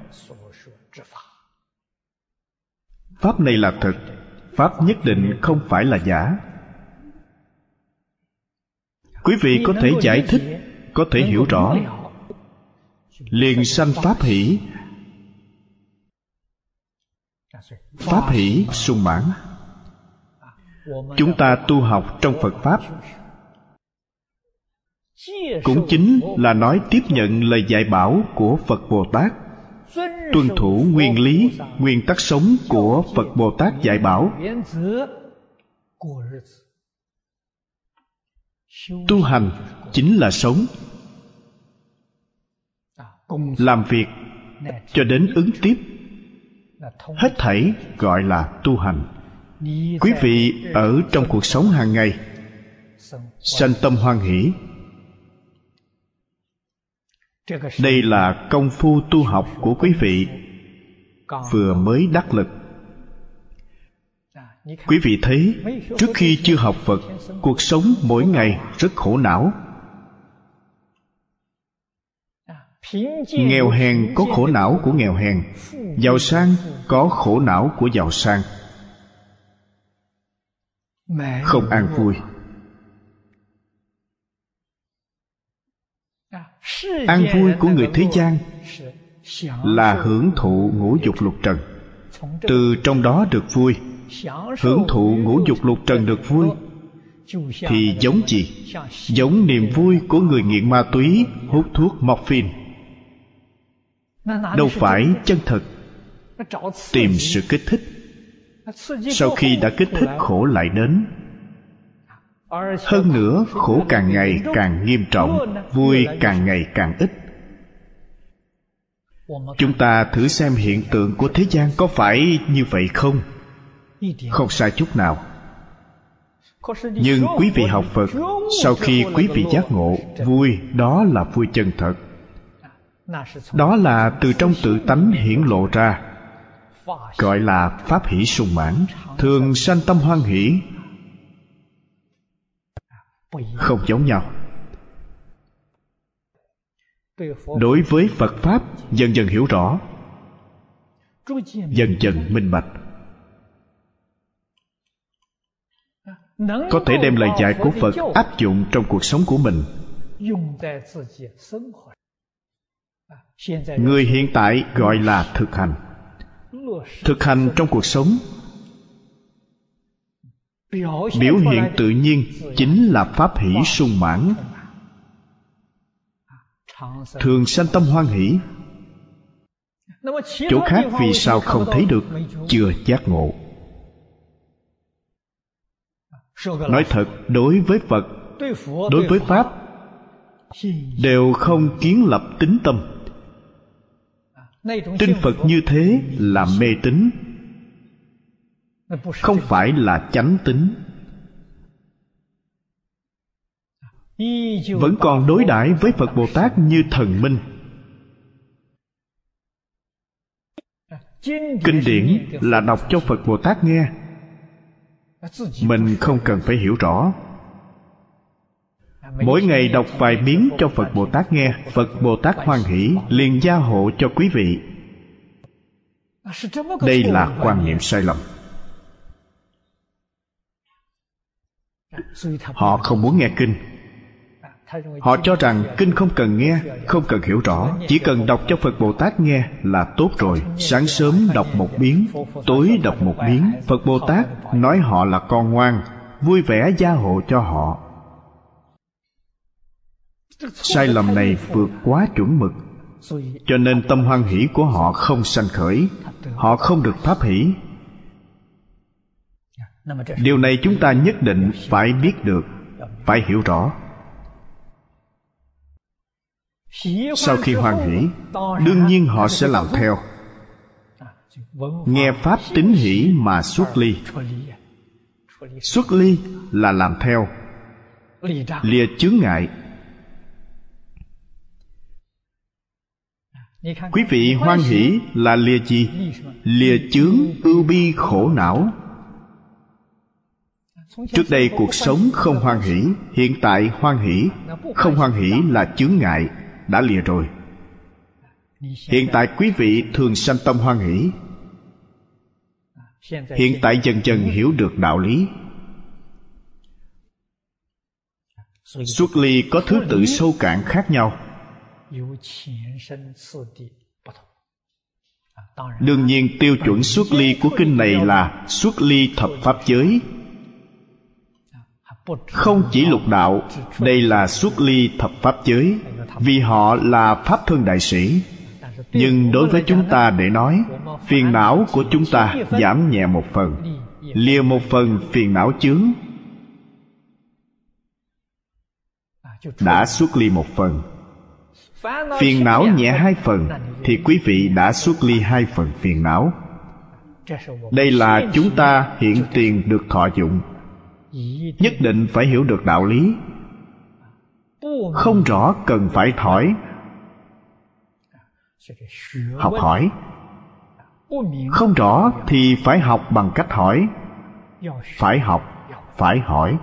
Pháp này là thật, Pháp nhất định không phải là giả. Quý vị có thể giải thích, có thể hiểu rõ, liền sanh Pháp hỷ. Pháp hỷ sung mãn. Chúng ta tu học trong Phật Pháp cũng chính là nói tiếp nhận lời dạy bảo của Phật Bồ Tát, tuân thủ nguyên lý, nguyên tắc sống của Phật Bồ Tát dạy bảo. Tu hành chính là sống. Làm việc cho đến ứng tiếp, hết thảy gọi là tu hành. Quý vị ở trong cuộc sống hàng ngày sanh tâm hoan hỷ. Đây là công phu tu học của quý vị vừa mới đắc lực. Quý vị thấy, trước khi chưa học Phật, cuộc sống mỗi ngày rất khổ não. Nghèo hèn có khổ não của nghèo hèn, giàu sang có khổ não của giàu sang. Không an vui. An vui của người thế gian là hưởng thụ ngũ dục lục trần. Từ trong đó được vui. Hưởng thụ ngũ dục lục trần được vui thì giống gì? Giống niềm vui của người nghiện ma túy hút thuốc morphine. Đâu phải chân thật. Tìm sự kích thích. Sau khi đã kích thích, khổ lại đến. Hơn nữa, khổ càng ngày càng nghiêm trọng, vui càng ngày càng ít. Chúng ta thử xem hiện tượng của thế gian có phải như vậy không? Không sai chút nào. Nhưng quý vị học Phật, sau khi quý vị giác ngộ, vui đó là vui chân thật. Đó là từ trong tự tánh hiển lộ ra, gọi là pháp hỷ sung mãn, thường sanh tâm hoan hỷ. Không giống nhau. Đối với Phật Pháp, dần dần hiểu rõ, dần dần minh bạch, có thể đem lời dạy của Phật áp dụng trong cuộc sống của mình. Người hiện tại gọi là thực hành. Thực hành trong cuộc sống, biểu hiện tự nhiên chính là pháp hỷ sung mãn, thường sanh tâm hoan hỷ. Chỗ khác vì sao không thấy được? Chưa giác ngộ. Nói thật, đối với Phật, đối với Pháp, đều không kiến lập tín tâm. Tin Phật như thế là mê tín, không phải là chánh tín. Vẫn còn đối đãi với Phật Bồ Tát như thần minh. Kinh điển là đọc cho Phật Bồ Tát nghe, mình không cần phải hiểu rõ. Mỗi ngày đọc vài miếng cho Phật Bồ Tát nghe, Phật Bồ Tát hoan hỷ, liền gia hộ cho quý vị. Đây là quan niệm sai lầm. Họ không muốn nghe kinh. Họ cho rằng kinh không cần nghe, không cần hiểu rõ, chỉ cần đọc cho Phật Bồ Tát nghe là tốt rồi. Sáng sớm đọc một miếng, tối đọc một miếng, Phật Bồ Tát nói họ là con ngoan, vui vẻ gia hộ cho họ. Sai lầm này vượt quá chuẩn mực, cho nên tâm hoan hỷ của họ không sanh khởi, họ không được pháp hỷ. Điều này chúng ta nhất định phải biết được, phải hiểu rõ. Sau khi hoan hỷ, đương nhiên họ sẽ làm theo. Nghe pháp tín hỷ mà xuất ly. Xuất ly là làm theo, lìa chướng ngại. Quý vị hoan hỷ là lìa gì? Lìa chướng ưu bi khổ não. Trước đây cuộc sống không hoan hỷ, hiện tại hoan hỷ. Không hoan hỷ là chướng ngại, đã lìa rồi. Hiện tại quý vị thường sanh tâm hoan hỷ. Hiện tại dần dần hiểu được đạo lý. Xuất ly có thứ tự sâu cạn khác nhau. Đương nhiên tiêu chuẩn xuất ly của kinh này là xuất ly thập pháp giới, không chỉ lục đạo. Đây là xuất ly thập pháp giới, vì họ là pháp thân đại sĩ. Nhưng đối với chúng ta để nói, phiền não của chúng ta giảm nhẹ một phần, lìa một phần phiền não chướng, đã xuất ly một phần. Phiền não nhẹ 2 phần, thì quý vị đã xuất ly 2 phần phiền não. Đây là chúng ta hiện tiền được thọ dụng. Nhất định phải hiểu được đạo lý. Không rõ cần phải hỏi, học hỏi. Không rõ thì phải học bằng cách hỏi. Phải học, phải hỏi.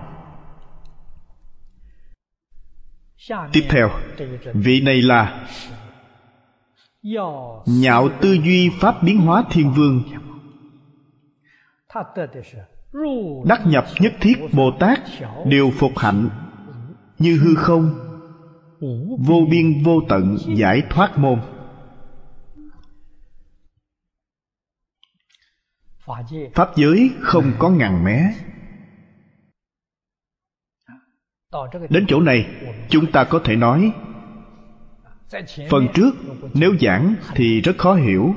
Tiếp theo, vị này là Nhạo Tư Duy Pháp Biến Hóa Thiên Vương. Đắc nhập nhất thiết Bồ Tát đều phục hạnh, như hư không, vô biên vô tận giải thoát môn. Pháp giới không có ngằn mé. Đến chỗ này, chúng ta có thể nói, phần trước nếu giảng thì rất khó hiểu.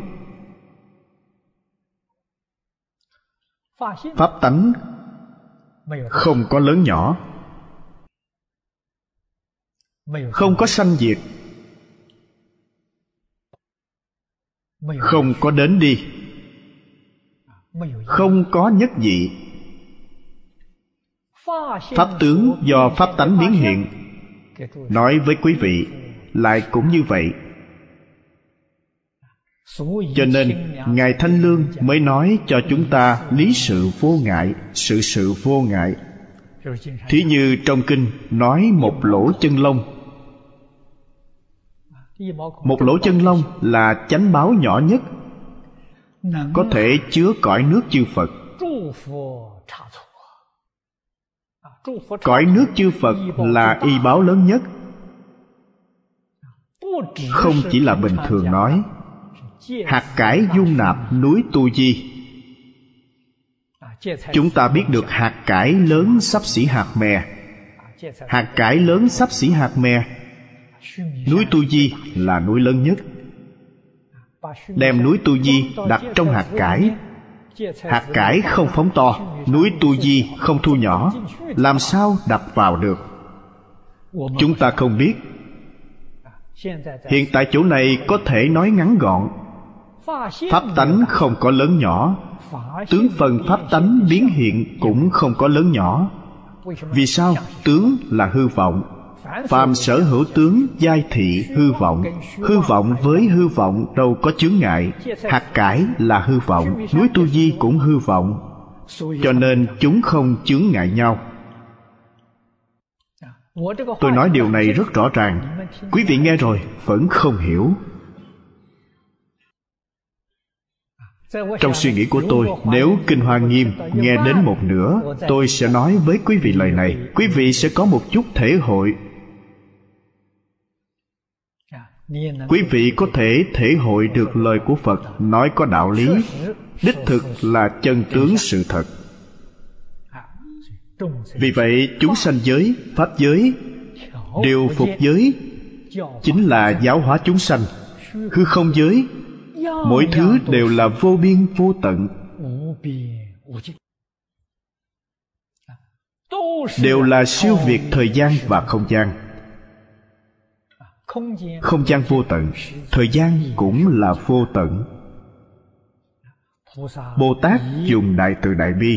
Pháp tánh không có lớn nhỏ, không có sanh diệt, không có đến đi, không có nhất dị. Pháp tướng do pháp tánh biến hiện. Nói với quý vị lại cũng như vậy. Cho nên Ngài Thanh Lương mới nói cho chúng ta lý sự vô ngại, sự sự vô ngại. Thí như trong kinh nói một lỗ chân lông. Một lỗ chân lông là chánh báo nhỏ nhất, có thể chứa cõi nước chư Phật. Cõi nước chư Phật là y báo lớn nhất. Không chỉ là bình thường nói. Hạt cải dung nạp núi Tu Di. Chúng ta biết được hạt cải lớn xấp xỉ hạt mè. Hạt cải lớn xấp xỉ hạt mè. Núi Tu Di là núi lớn nhất. Đem núi Tu Di đặt trong hạt cải. Hạt cải không phóng to, núi Tu Di không thu nhỏ, làm sao đặt vào được? Chúng ta không biết. Hiện tại chỗ này có thể nói ngắn gọn. Pháp tánh không có lớn nhỏ, tướng phần pháp tánh biến hiện cũng không có lớn nhỏ. Vì sao? Tướng là hư vọng. Phàm sở hữu tướng giai thị hư vọng. Hư vọng với hư vọng đâu có chướng ngại. Hạt cải là hư vọng, núi Tu Di cũng hư vọng, cho nên chúng không chướng ngại nhau. Tôi nói điều này rất rõ ràng. Quý vị nghe rồi vẫn không hiểu. Trong suy nghĩ của tôi, nếu Kinh Hoa Nghiêm nghe đến một nửa, tôi sẽ nói với quý vị lời này. Quý vị sẽ có một chút thể hội. Quý vị có thể thể hội được lời của Phật nói có đạo lý, đích thực là chân tướng sự thật. Vì vậy chúng sanh giới, pháp giới, điều phục giới chính là giáo hóa chúng sanh. Hư không giới, mỗi thứ đều là vô biên vô tận, đều là siêu việt thời gian và không gian. Không gian vô tận, thời gian cũng là vô tận. Bồ Tát dùng đại từ đại bi,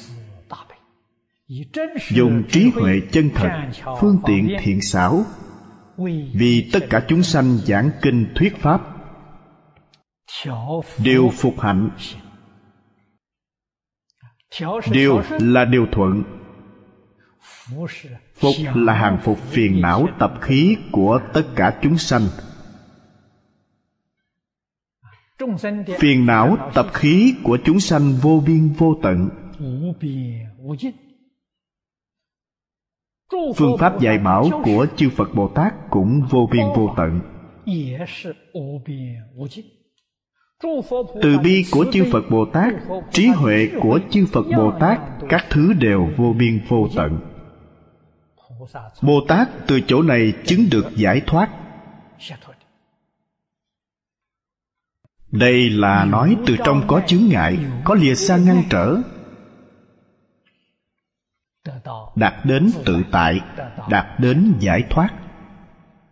dùng trí huệ chân thật, phương tiện thiện xảo, vì tất cả chúng sanh giảng kinh thuyết pháp, điều phục hạnh. Điều là điều thuận, phục là hàng phục phiền não tập khí của tất cả chúng sanh. Phiền não tập khí của chúng sanh vô biên vô tận. Phương pháp dạy bảo của chư Phật Bồ Tát cũng vô biên vô tận. Từ bi của chư Phật Bồ Tát, trí huệ của chư Phật Bồ Tát, các thứ đều vô biên vô tận. Bồ Tát từ chỗ này chứng được giải thoát. Đây là nói từ trong có chướng ngại, có lìa xa ngăn trở, đạt đến tự tại, đạt đến giải thoát.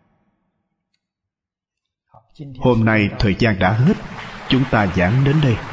Hôm nay thời gian đã hết, chúng ta giảng đến đây.